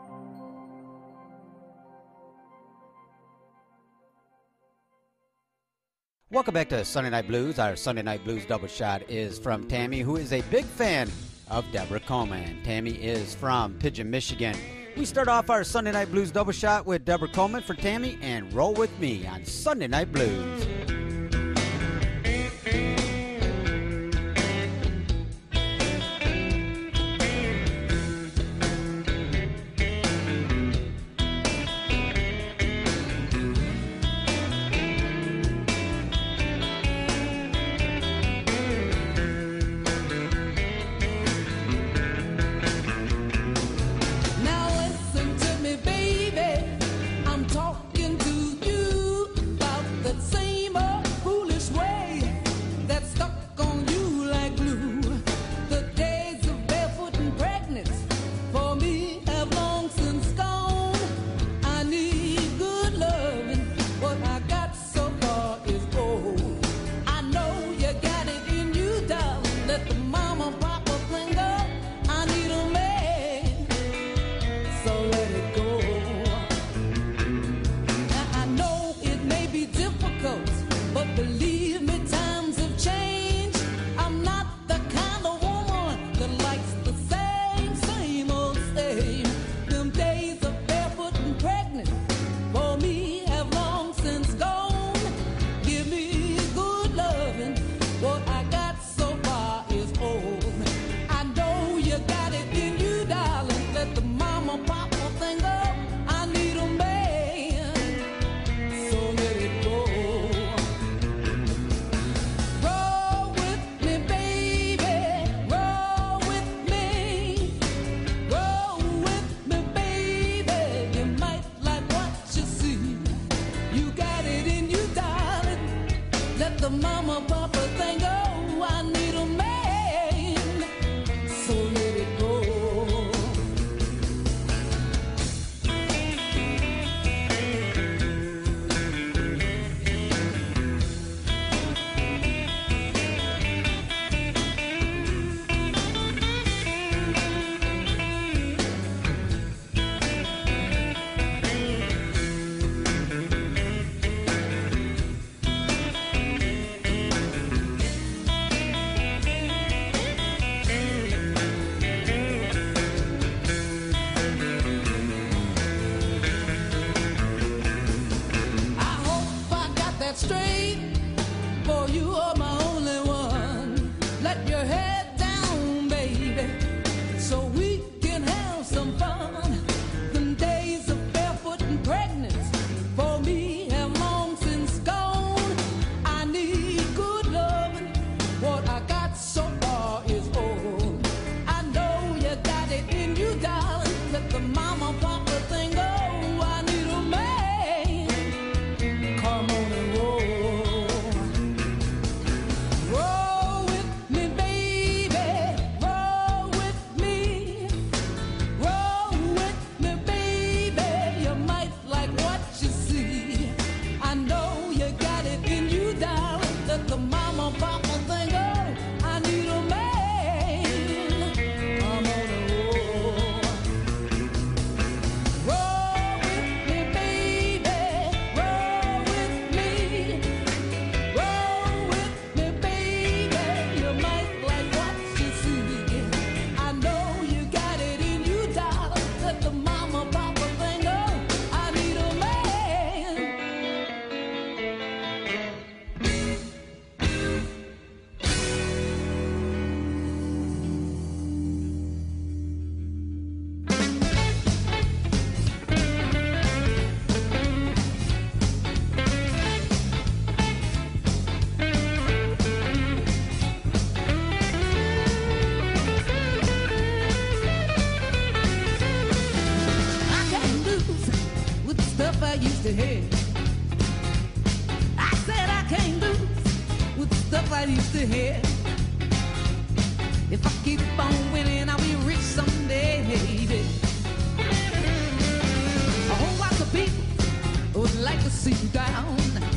Welcome back to Sunday Night Blues. Our Sunday Night Blues double shot is from Tammy, who is a big fan of Deborah Coleman. Tammy is from Pigeon, Michigan. We start off our Sunday Night Blues double shot with Deborah Coleman for Tammy and Roll With Me on Sunday Night Blues. Talking to you about the same used to hear. If I keep on winning, I'll be rich someday, baby. A whole lot of people would like to see you down.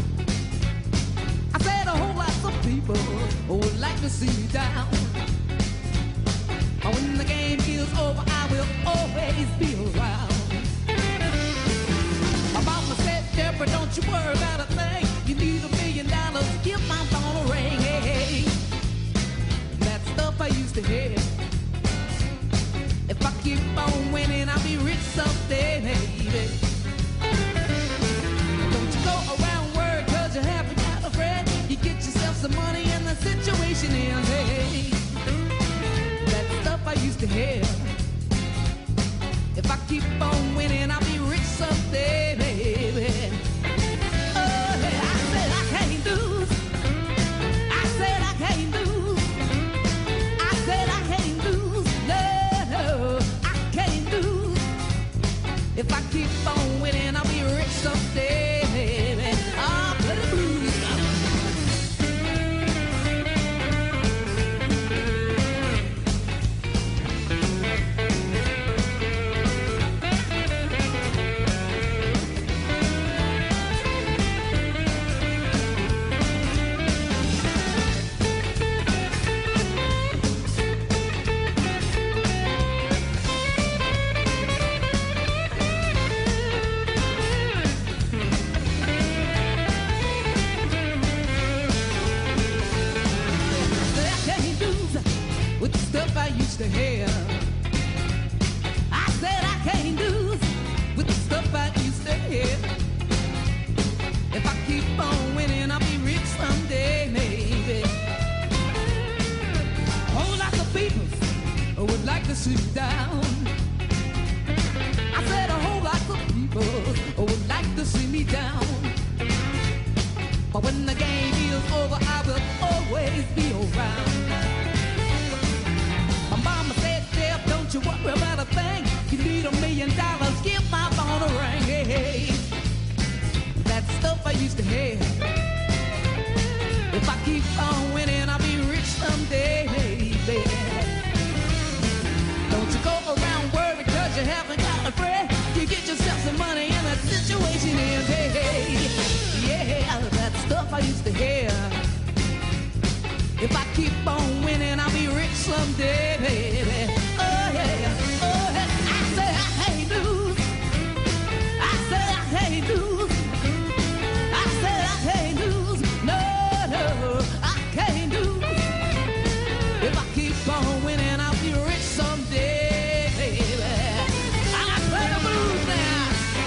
I said a whole lot of people would like to see you down. When the game is over, I will always be around. My mama said, Deborah, don't you worry about a thing. You need $1 million, give my phone a ring. Hey, hey. That stuff I used to hear. If I keep on winning, I'll be rich someday, baby. Don't you go around worried 'cause you haven't got a friend. You get yourself some money and the situation ends. Hey, that stuff I used to hear. If I keep on winning, I'll be rich someday, baby. Oh, yeah, I said I can't lose. I said I can't lose. I said I can't lose. No, no, I can't lose. If I keep on winning, I'll be rich someday, baby. I'll play the blues. I used to hear. I said I can't lose with the stuff I used to hear. If I keep on winning, I'll be rich someday, maybe. A whole lot of people would like to see you down. I said a whole lot of people would like to see me down. But when the game is over, I will always be around. Mama said, Deb, don't you worry about a thing. You need $1 million, give my phone a ring. Hey, hey. That stuff I used to hear. If I keep on winning, I'll be rich someday, baby. Don't you go around worried 'cause you haven't got a friend. You get yourself some money and that situation is. Hey, hey. Yeah, that stuff I used to hear. If I keep on winning, I'll be rich someday, baby. Oh, yeah. Oh, yeah. I say I can't lose. I say I can't lose. I say I can't lose. No, no, I can't lose. If I keep on winning, I'll be rich someday, baby. I play the blues now.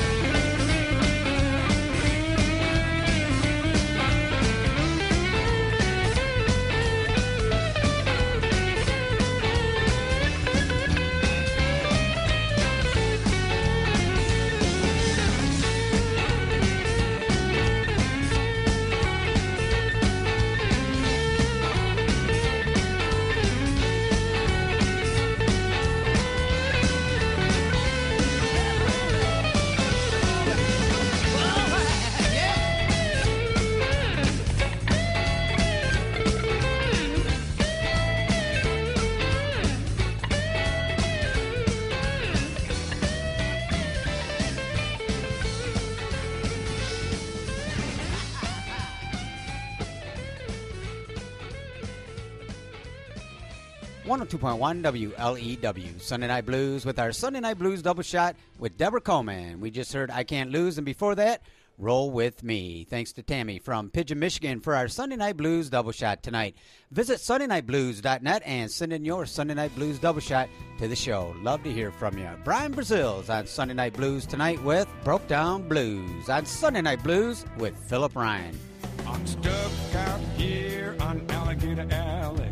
.1 WLEW, Sunday Night Blues with our Sunday Night Blues double shot with Deborah Coleman. We just heard I Can't Lose, and before that, Roll With Me. Thanks to Tammy from Pigeon, Michigan for our Sunday Night Blues double shot tonight. Visit SundayNightBlues.net and send in your Sunday Night Blues double shot to the show. Love to hear from you. Brian Brazil's on Sunday Night Blues tonight with Broke Down Blues. On Sunday Night Blues with Philip Ryan. I'm stuck out here on Alligator Alley.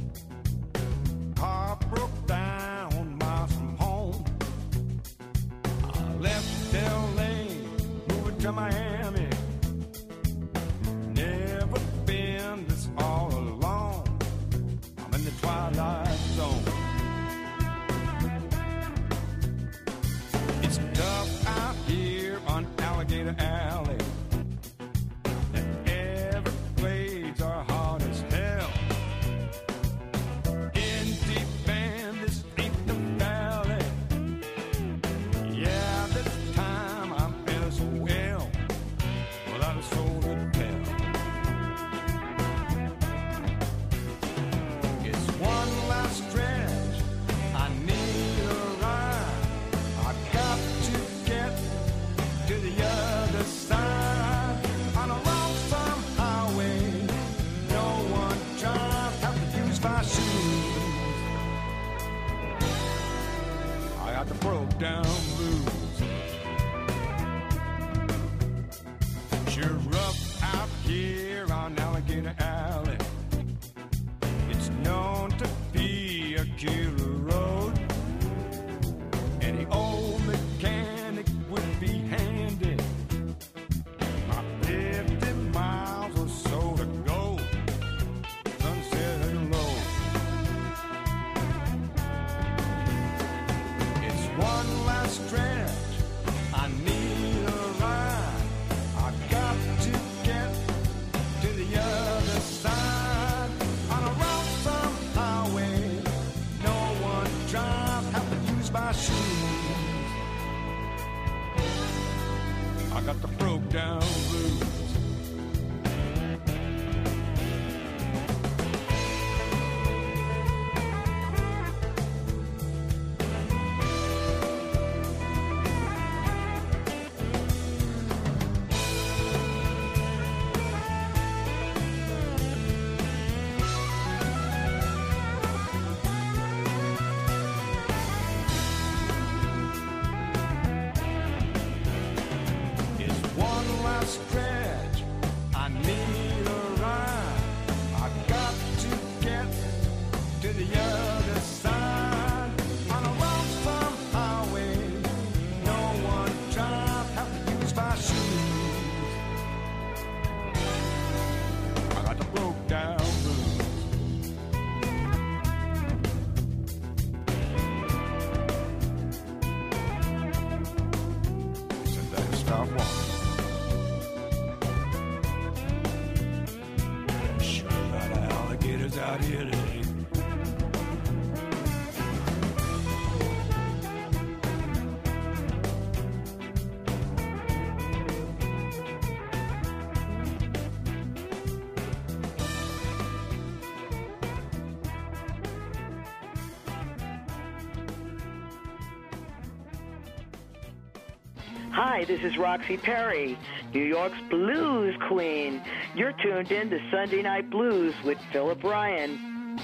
Car broke down miles from home. I left L.A., moving to Miami. Never been this all alone. I'm in the twilight zone. It's tough out here on Alligator Alley. And Everglades are hard as hell. got the broke down blues. Sure rough out here on Alligator Alley. It's known to be a killer road. Any old mechanic would be handy. My 50 miles or so to go. Sunset and low. It's one last stretch. I need a ride. I got to get to the other side. On a lonesome highway, no one drives. Have to use my shoes. I got the broke down blues. Stretch, I need a ride. I got to get to the other side. On a lonesome highway, no one drives. Have to use my shoes. I got the broke down blues. Said that stop walking. Out here today. Hi, this is Roxy Perry, New York's blues queen. You're tuned in to Sunday Night Blues with Philip Ryan.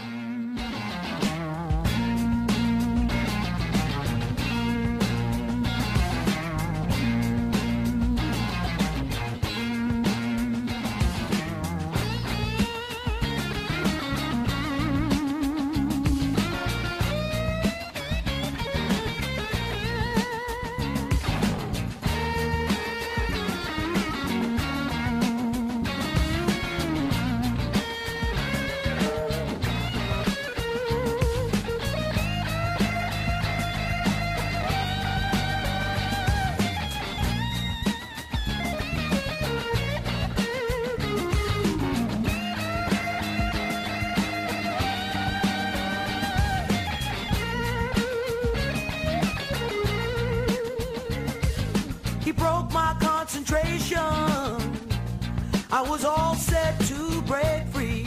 I was all set to break free.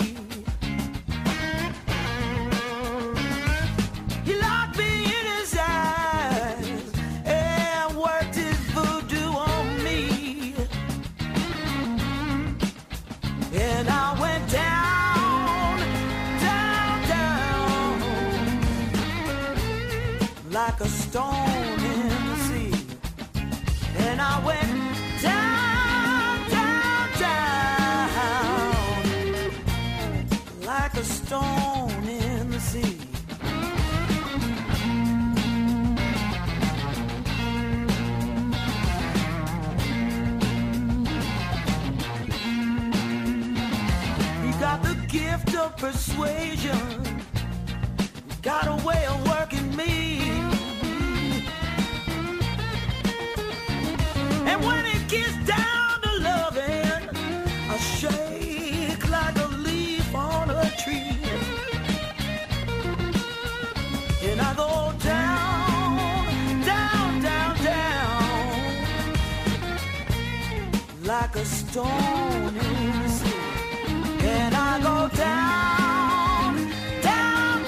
He locked me in his eyes and worked his voodoo on me. And I went down, down, down like a stone in the sea. And I went down, like a stone in the sea. He got the gift of persuasion, got a way of working me. And when it gets down to loving, I shake like a leaf on a tree. And I go down, down, down, down like a stone in the sea. And I go down, down,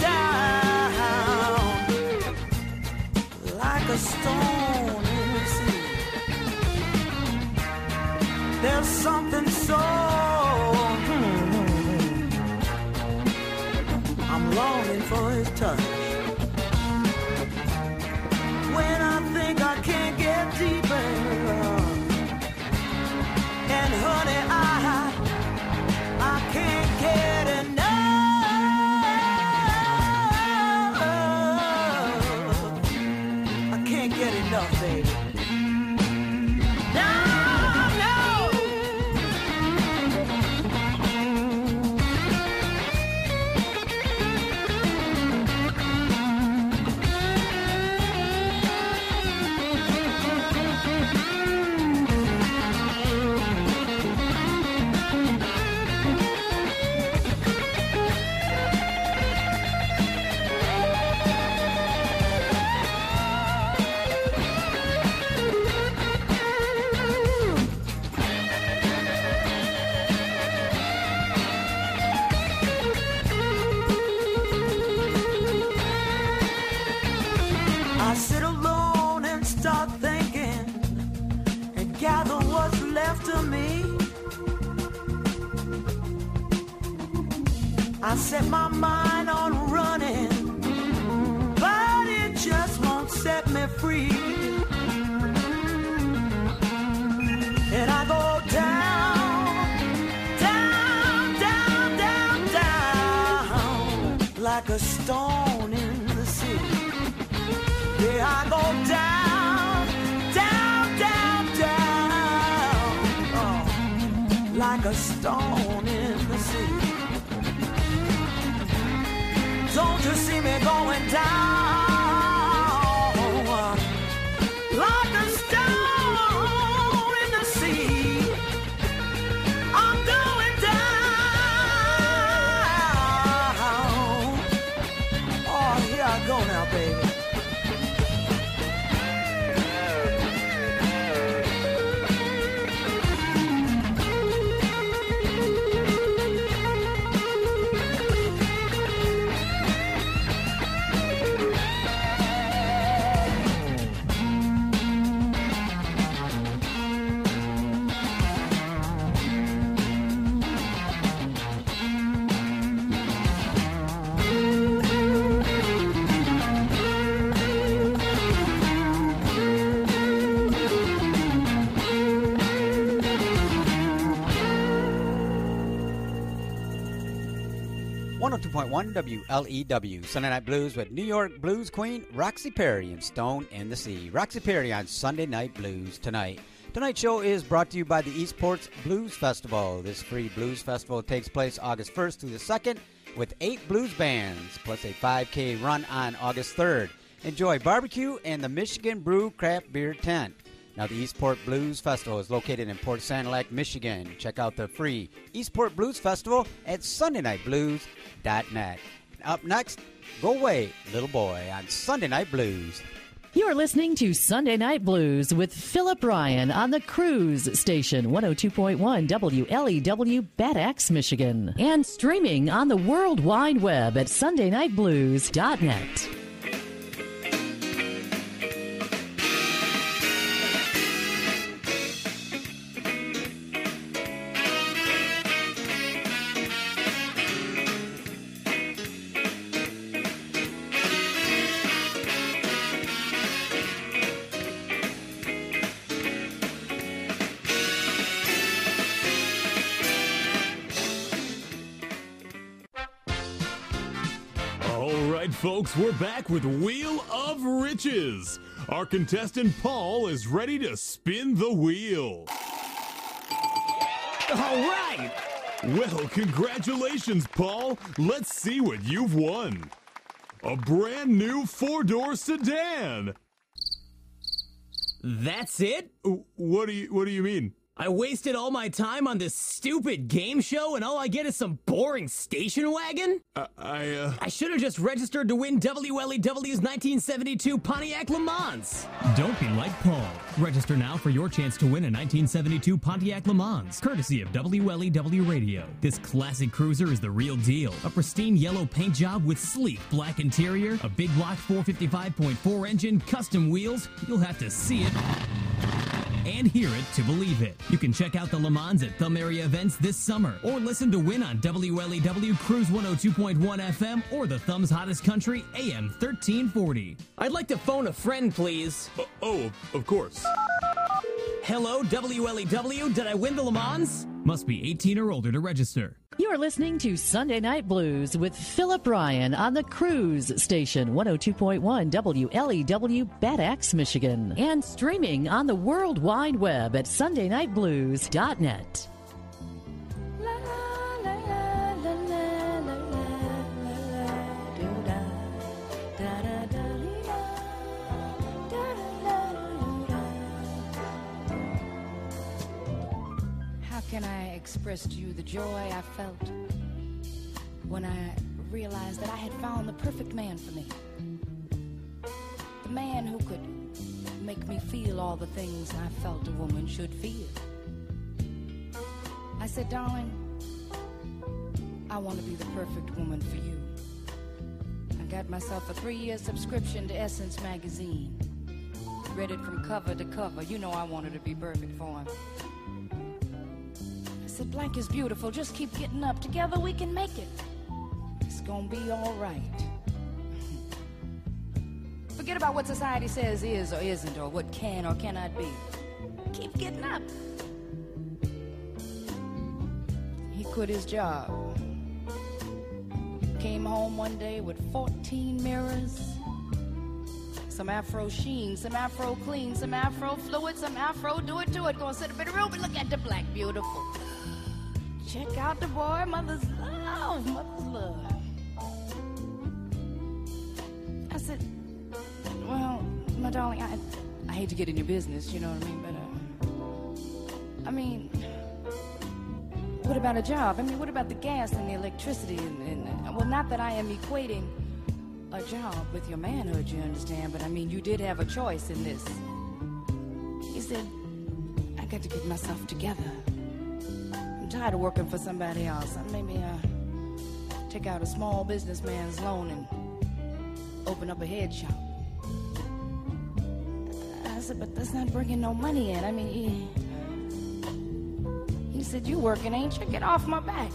down like a stone in the sea. There's something so I'm longing for his touch. When I set my mind on running, but it just won't set me free. And I go down, down, down, down, down, like a stone in the sea. Yeah, I go down, down, down, down, like a stone in the sea. Don't you see me going down, like a stone in the sea? I'm going down. Oh, here I go now, baby. WLEW, Sunday Night Blues with New York Blues Queen Roxy Perry and Stone in the Sea. Roxy Perry on Sunday Night Blues tonight. Tonight's show is brought to you by the Eastports Blues Festival. This free blues festival takes place August 1st through the 2nd with 8 blues bands, plus a 5K run on August 3rd. Enjoy barbecue and the Michigan Brew Craft Beer Tent. Now, the Eastport Blues Festival is located in Port Sanilac, Michigan. Check out the free Eastport Blues Festival at SundayNightBlues.net. Up next, Go Away, Little Boy on Sunday Night Blues. You're listening to Sunday Night Blues with Philip Ryan on the Cruise Station, 102.1 WLEW, Bad Axe, Michigan. And streaming on the World Wide Web at SundayNightBlues.net. Folks, we're back with Wheel of Riches. Our contestant Paul is ready to spin the wheel. All right. Well, congratulations, Paul. Let's see what you've won. A brand new 4-door sedan. That's it? What do you mean? I wasted all my time on this stupid game show and all I get is some boring station wagon? I should have just registered to win WLEW's 1972 Pontiac Le Mans. Don't be like Paul. Register now for your chance to win a 1972 Pontiac Le Mans, courtesy of WLEW Radio. This classic cruiser is the real deal. A pristine yellow paint job with sleek black interior, a big block 455.4 engine, custom wheels. You'll have to see it and hear it to believe it. You can check out the Le Mans at Thumb Area events this summer, or listen to Win on WLEW Cruise 102.1 FM or the Thumb's Hottest Country AM 1340. I'd like to phone a friend, please. Oh, of course. Hello, WLEW. Did I win the Le Mans? Must be 18 or older to register. You're listening to Sunday Night Blues with Philip Ryan on the Cruise Station, 102.1 WLEW, Bad Axe, Michigan. And streaming on the World Wide Web at SundayNightBlues.net. How can I express to you the joy I felt when I realized that I had found the perfect man for me? The man who could make me feel all the things I felt a woman should feel. I said, darling, I want to be the perfect woman for you. I got myself a 3-year subscription to Essence magazine. Read it from cover to cover. You know I wanted to be perfect for him. I said, Blank is beautiful. Just keep getting up. Together we can make it. gonna be all right. Forget about what society says is or isn't, or what can or cannot be. Keep getting up. He quit his job. Came home one day with 14 mirrors, some Afro sheen, some Afro clean, some Afro fluid, some Afro do it to it. Gonna sit up in the room and look at the black beautiful. Check out the boy, mother's love, mother's love. I said, well, my darling, I hate to get in your business, you know what I mean, but, what about a job? I mean, what about the gas and the electricity? And well, not that I am equating a job with your manhood, you understand, but I mean, you did have a choice in this. He said, I got to get myself together. I'm tired of working for somebody else. Maybe take out a small businessman's loan and open up a head shop. I said, but that's not bringing no money in. I mean, he said, you working, ain't you? Get off my back.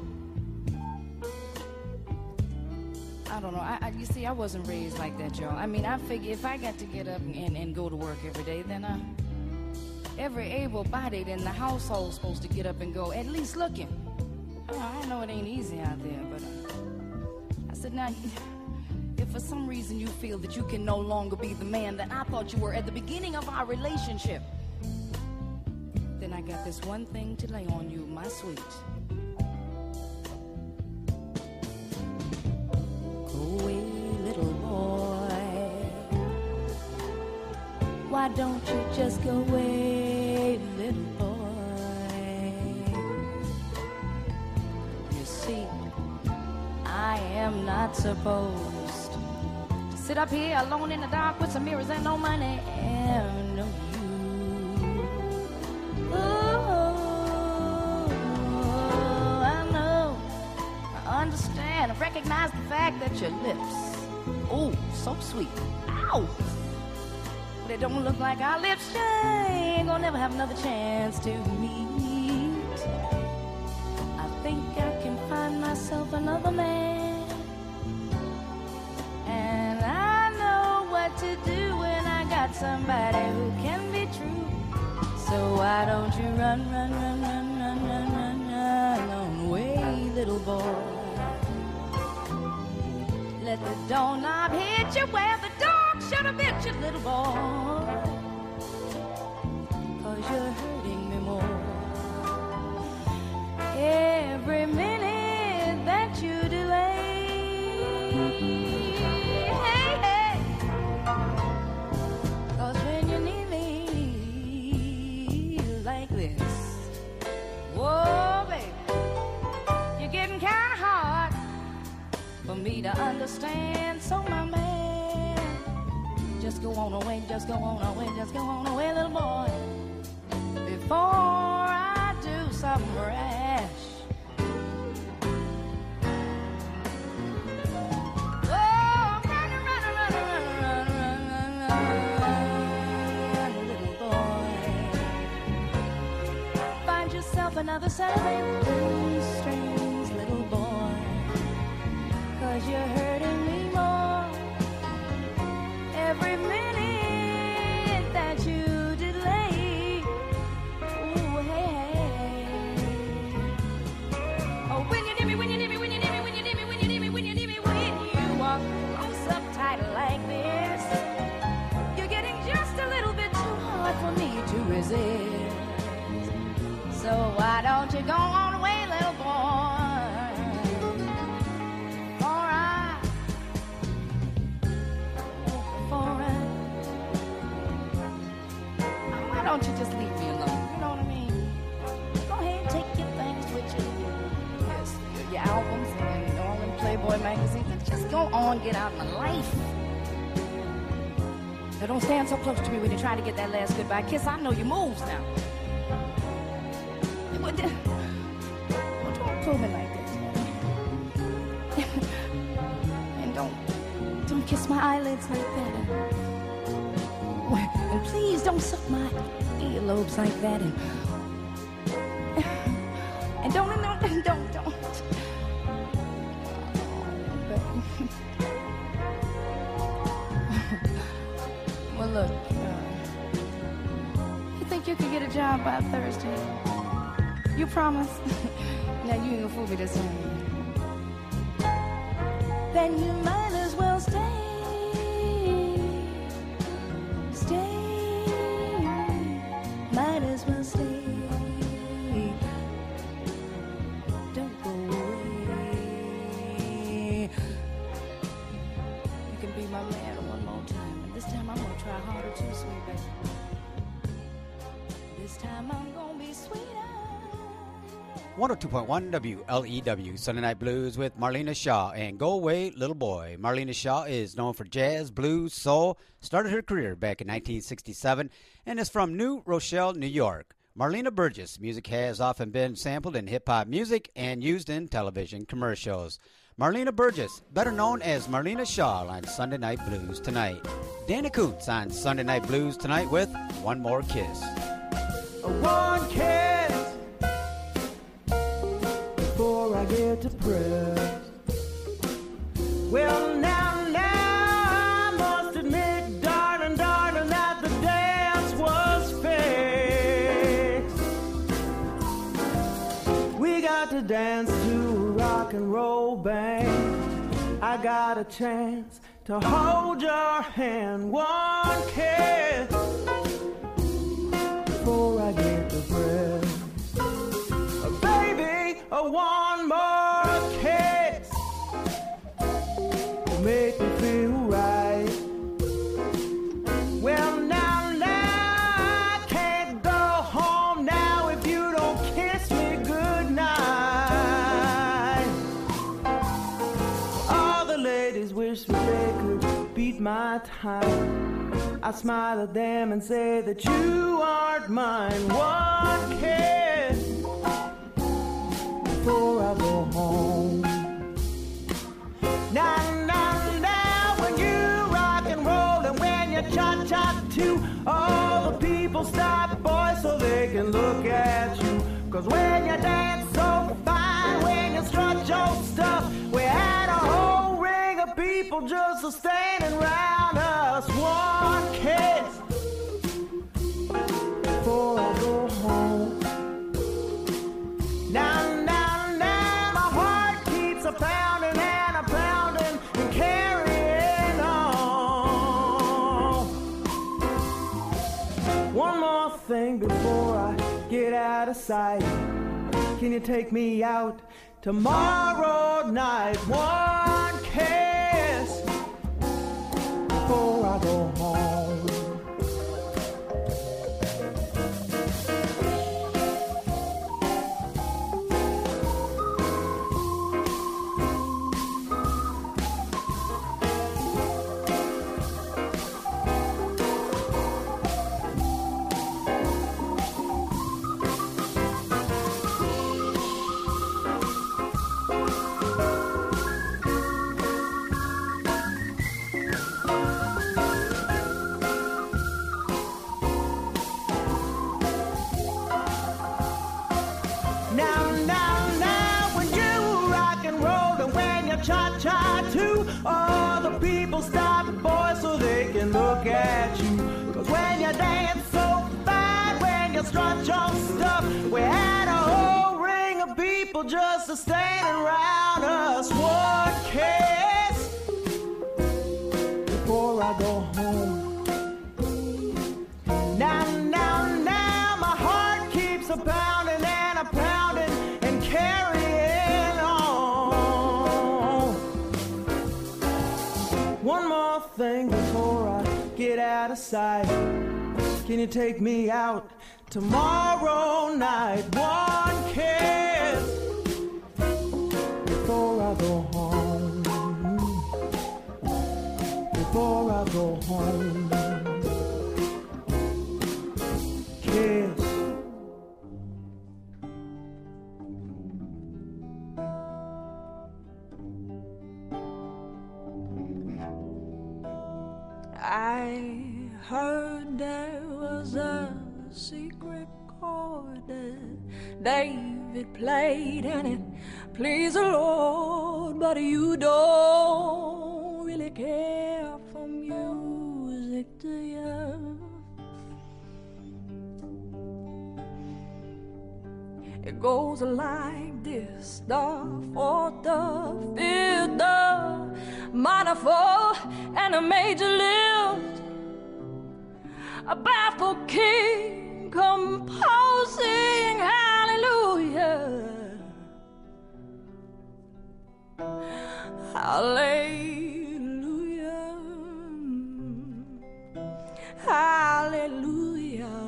I don't know. You see, I wasn't raised like that, y'all. I mean, I figure if I got to get up and go to work every day, then every able-bodied in the household's supposed to get up and go, at least looking. I know it ain't easy out there, but I said, now, if for some reason you feel that you can no longer be the man that I thought you were at the beginning of our relationship, then I got this one thing to lay on you, my sweet. Go away, little boy. Why don't you just go away, little boy? You see, I am not supposed to sit up here alone in the dark with some mirrors and no money and no understand, recognize the fact that your lips, oh, so sweet, ow, but it don't look like our lips, ain't gonna never have another chance to meet. I think I can find myself another man, and I know what to do when I got somebody who can be true. So why don't you run away, little boy? Let the doorknob hit you where the dog should have bit you, little boy. 'Cause you're hurting me more every minute that you delay. Hey, hey. 'Cause when you need me like this, whoa, baby, you're getting kind of hard for me to understand. So my man, just go on away, just go on away, just go on away, little boy, before I do something rash. Oh, run, little boy. Find yourself another set of blue strings, little boy. 'Cause you're hurting me more every minute that you delay. Ooh, hey, hey. Oh, when you need me, when you need me, when you need me, when you need me, when you need me, when you need me, when you walk close up tight like this, you're getting just a little bit too hard for me to resist. So why don't you go on away, little boy? Why don't you just leave me alone? You know what I mean? Go ahead and take your things with you. Yes, your albums and all them Playboy magazines. Just go on, get out of my life. Now don't stand so close to me when you're trying to get that last goodbye kiss. I know your moves now. Don't pull me like that. And don't kiss my eyelids like that. And please don't suck my earlobes like that. And don't. Look, you think you could get a job by Thursday? You promise? Now you ain't gonna fool me this time. Then you might as well stay. Might as well stay. Don't go away. You can be my man one more time. And this time I'm gonna try harder too, sweet baby. This time I'm gonna be sweeter. 102.1 WLEW, Sunday Night Blues with Marlena Shaw and Go Away Little Boy. Marlena Shaw is known for jazz, blues, soul, started her career back in 1967, and is from New Rochelle, New York. Marlena Burgess music has often been sampled in hip-hop music and used in television commercials. Marlena Burgess, better known as Marlena Shaw, on Sunday Night Blues tonight. Danny Coots on Sunday Night Blues tonight with One More Kiss. One kiss before I get depressed. Well, now I must admit, darling, that the dance was fixed. We got to dance to a rock and roll band. I got a chance to hold your hand. One kiss before I get depressed. Baby, one more kiss will make me feel right. Well, now I can't go home now if you don't kiss me goodnight. All the ladies wish that they could beat my time. I smile at them and say that you aren't mine. One kiss before I go home. Now, when you rock and roll and when you cha-cha too, all the people stop, boy, so they can look at you. 'Cause when you dance so fine, when you strut your stuff, we had a whole ring of people just standing around us. One kiss before I go home. Now, my heart keeps a pounding and a pounding and carrying on. One more thing before I get out of sight. Can you take me out tomorrow night? One kiss before I go home. Cha-cha too, all the people stop, boy, so they can look at you. 'Cause when you dance so fine, when you strut your stuff, we had a whole ring of people just standing around us. One kiss before I go home. Now, my heart keeps a pounding and a pounding and carrying on. One more thing before I get out of sight. Can you take me out tomorrow night? One kiss before I go home. Before I go home. Kiss. I heard there was a secret chord that David played and it pleased the Lord, but you don't really care for music, do you? goes like this: the fourth, the fifth, the minor fall, and a major lift. A baffled king composing hallelujah. Hallelujah. Hallelujah.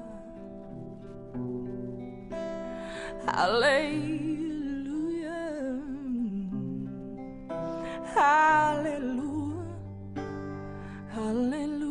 Hallelujah. Hallelujah. Hallelujah.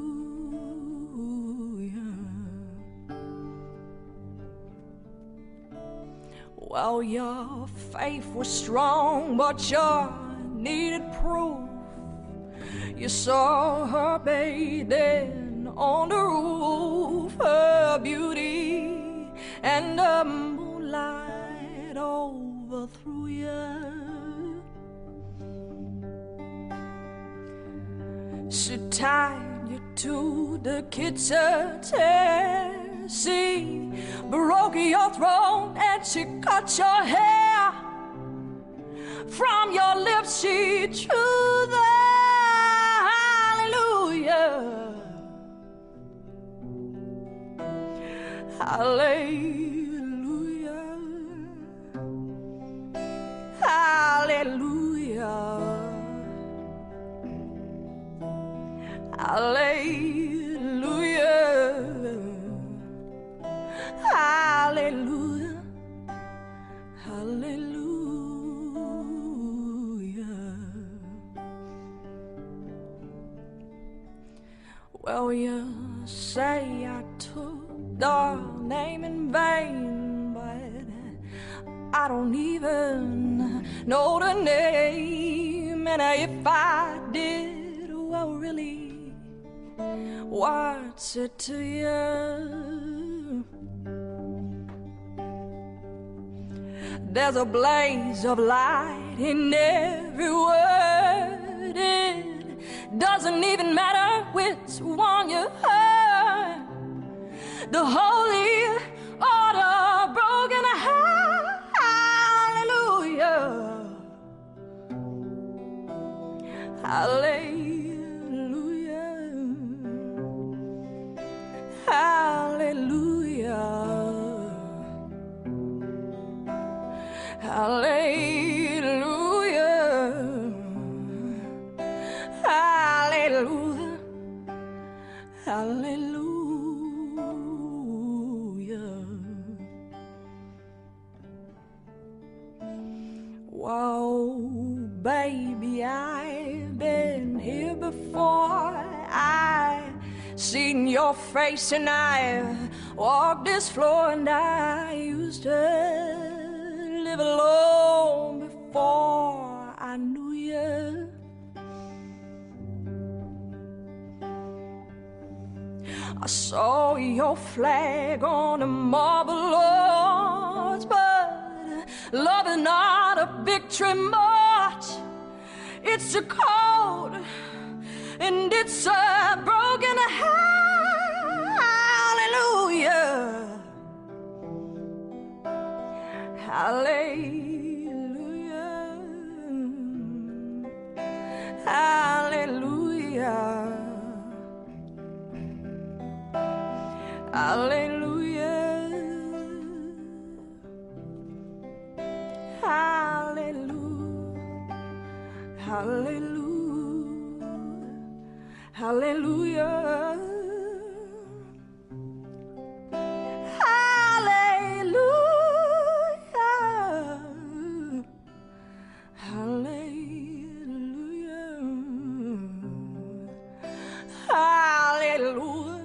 Well, your faith was strong, but you needed proof. You saw her bathing on the roof, her beauty and the moonlight overthrew you. She tied you to the kitchen chair. She broke your throat and she cut your hair. From your lips she drew the hallelujah. Hallelujah. Hallelujah. Hallelujah. Hallelujah. Hallelujah. Well, you say I took the name in vain, but I don't even know the name. And if I did, well, really, what's it to you? There's a blaze of light in every word. It doesn't even matter which one you heard. The holy order broken. Hallelujah. Hallelujah. Hallelujah. Hallelujah. Hallelujah. Hallelujah. Whoa, baby, I've been here before. I seen your face and I walked this floor, and I used to live alone before I knew you. I saw your flag on the marble lords, but love is not a victory march. It's a code, and it's a broken hallelujah. Hallelujah. Hallelujah. Hallelujah. Hallelujah. Hallelujah. Hallelujah. Hallelujah.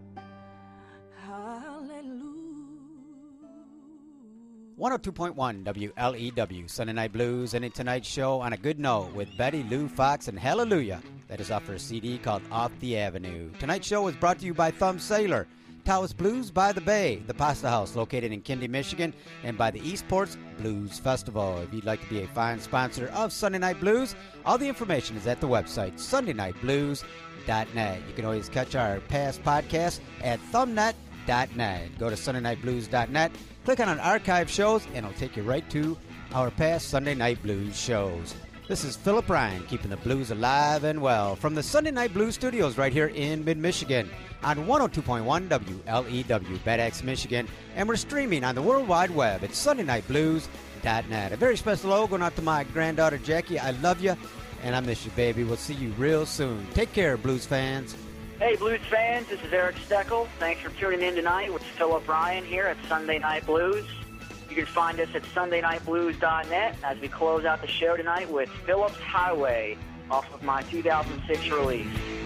102.1 WLEW, Sunday Night Blues, and tonight's show on a good note with Betty Lou Fox and Hallelujah. That is off her CD called Off the Avenue. Tonight's show is brought to you by Thumb Sailor, Taos Blues by the Bay, the Pasta House located in Kindy, Michigan, and by the Eastports Blues Festival. If you'd like to be a fine sponsor of Sunday Night Blues, all the information is at the website, sundaynightblues.net. You can always catch our past podcasts at thumbnet.com. SundayNightBlues.net. Go to SundayNightBlues.net, click on archive shows, and it'll take you right to our past Sunday Night Blues shows. This is Philip Ryan, keeping the blues alive and well from the Sunday Night Blues studios right here in mid-Michigan on 102.1 WLEW, Bad Axe, Michigan, and we're streaming on the World Wide Web at SundayNightBlues.net. A very special hello going out to my granddaughter, Jackie. I love you, and I miss you, baby. We'll see you real soon. Take care, blues fans. Hey, blues fans, this is Eric Steckel. Thanks for tuning in tonight with Philip Ryan here at Sunday Night Blues. You can find us at SundayNightBlues.net as we close out the show tonight with Philip's Highway off of my 2006 release.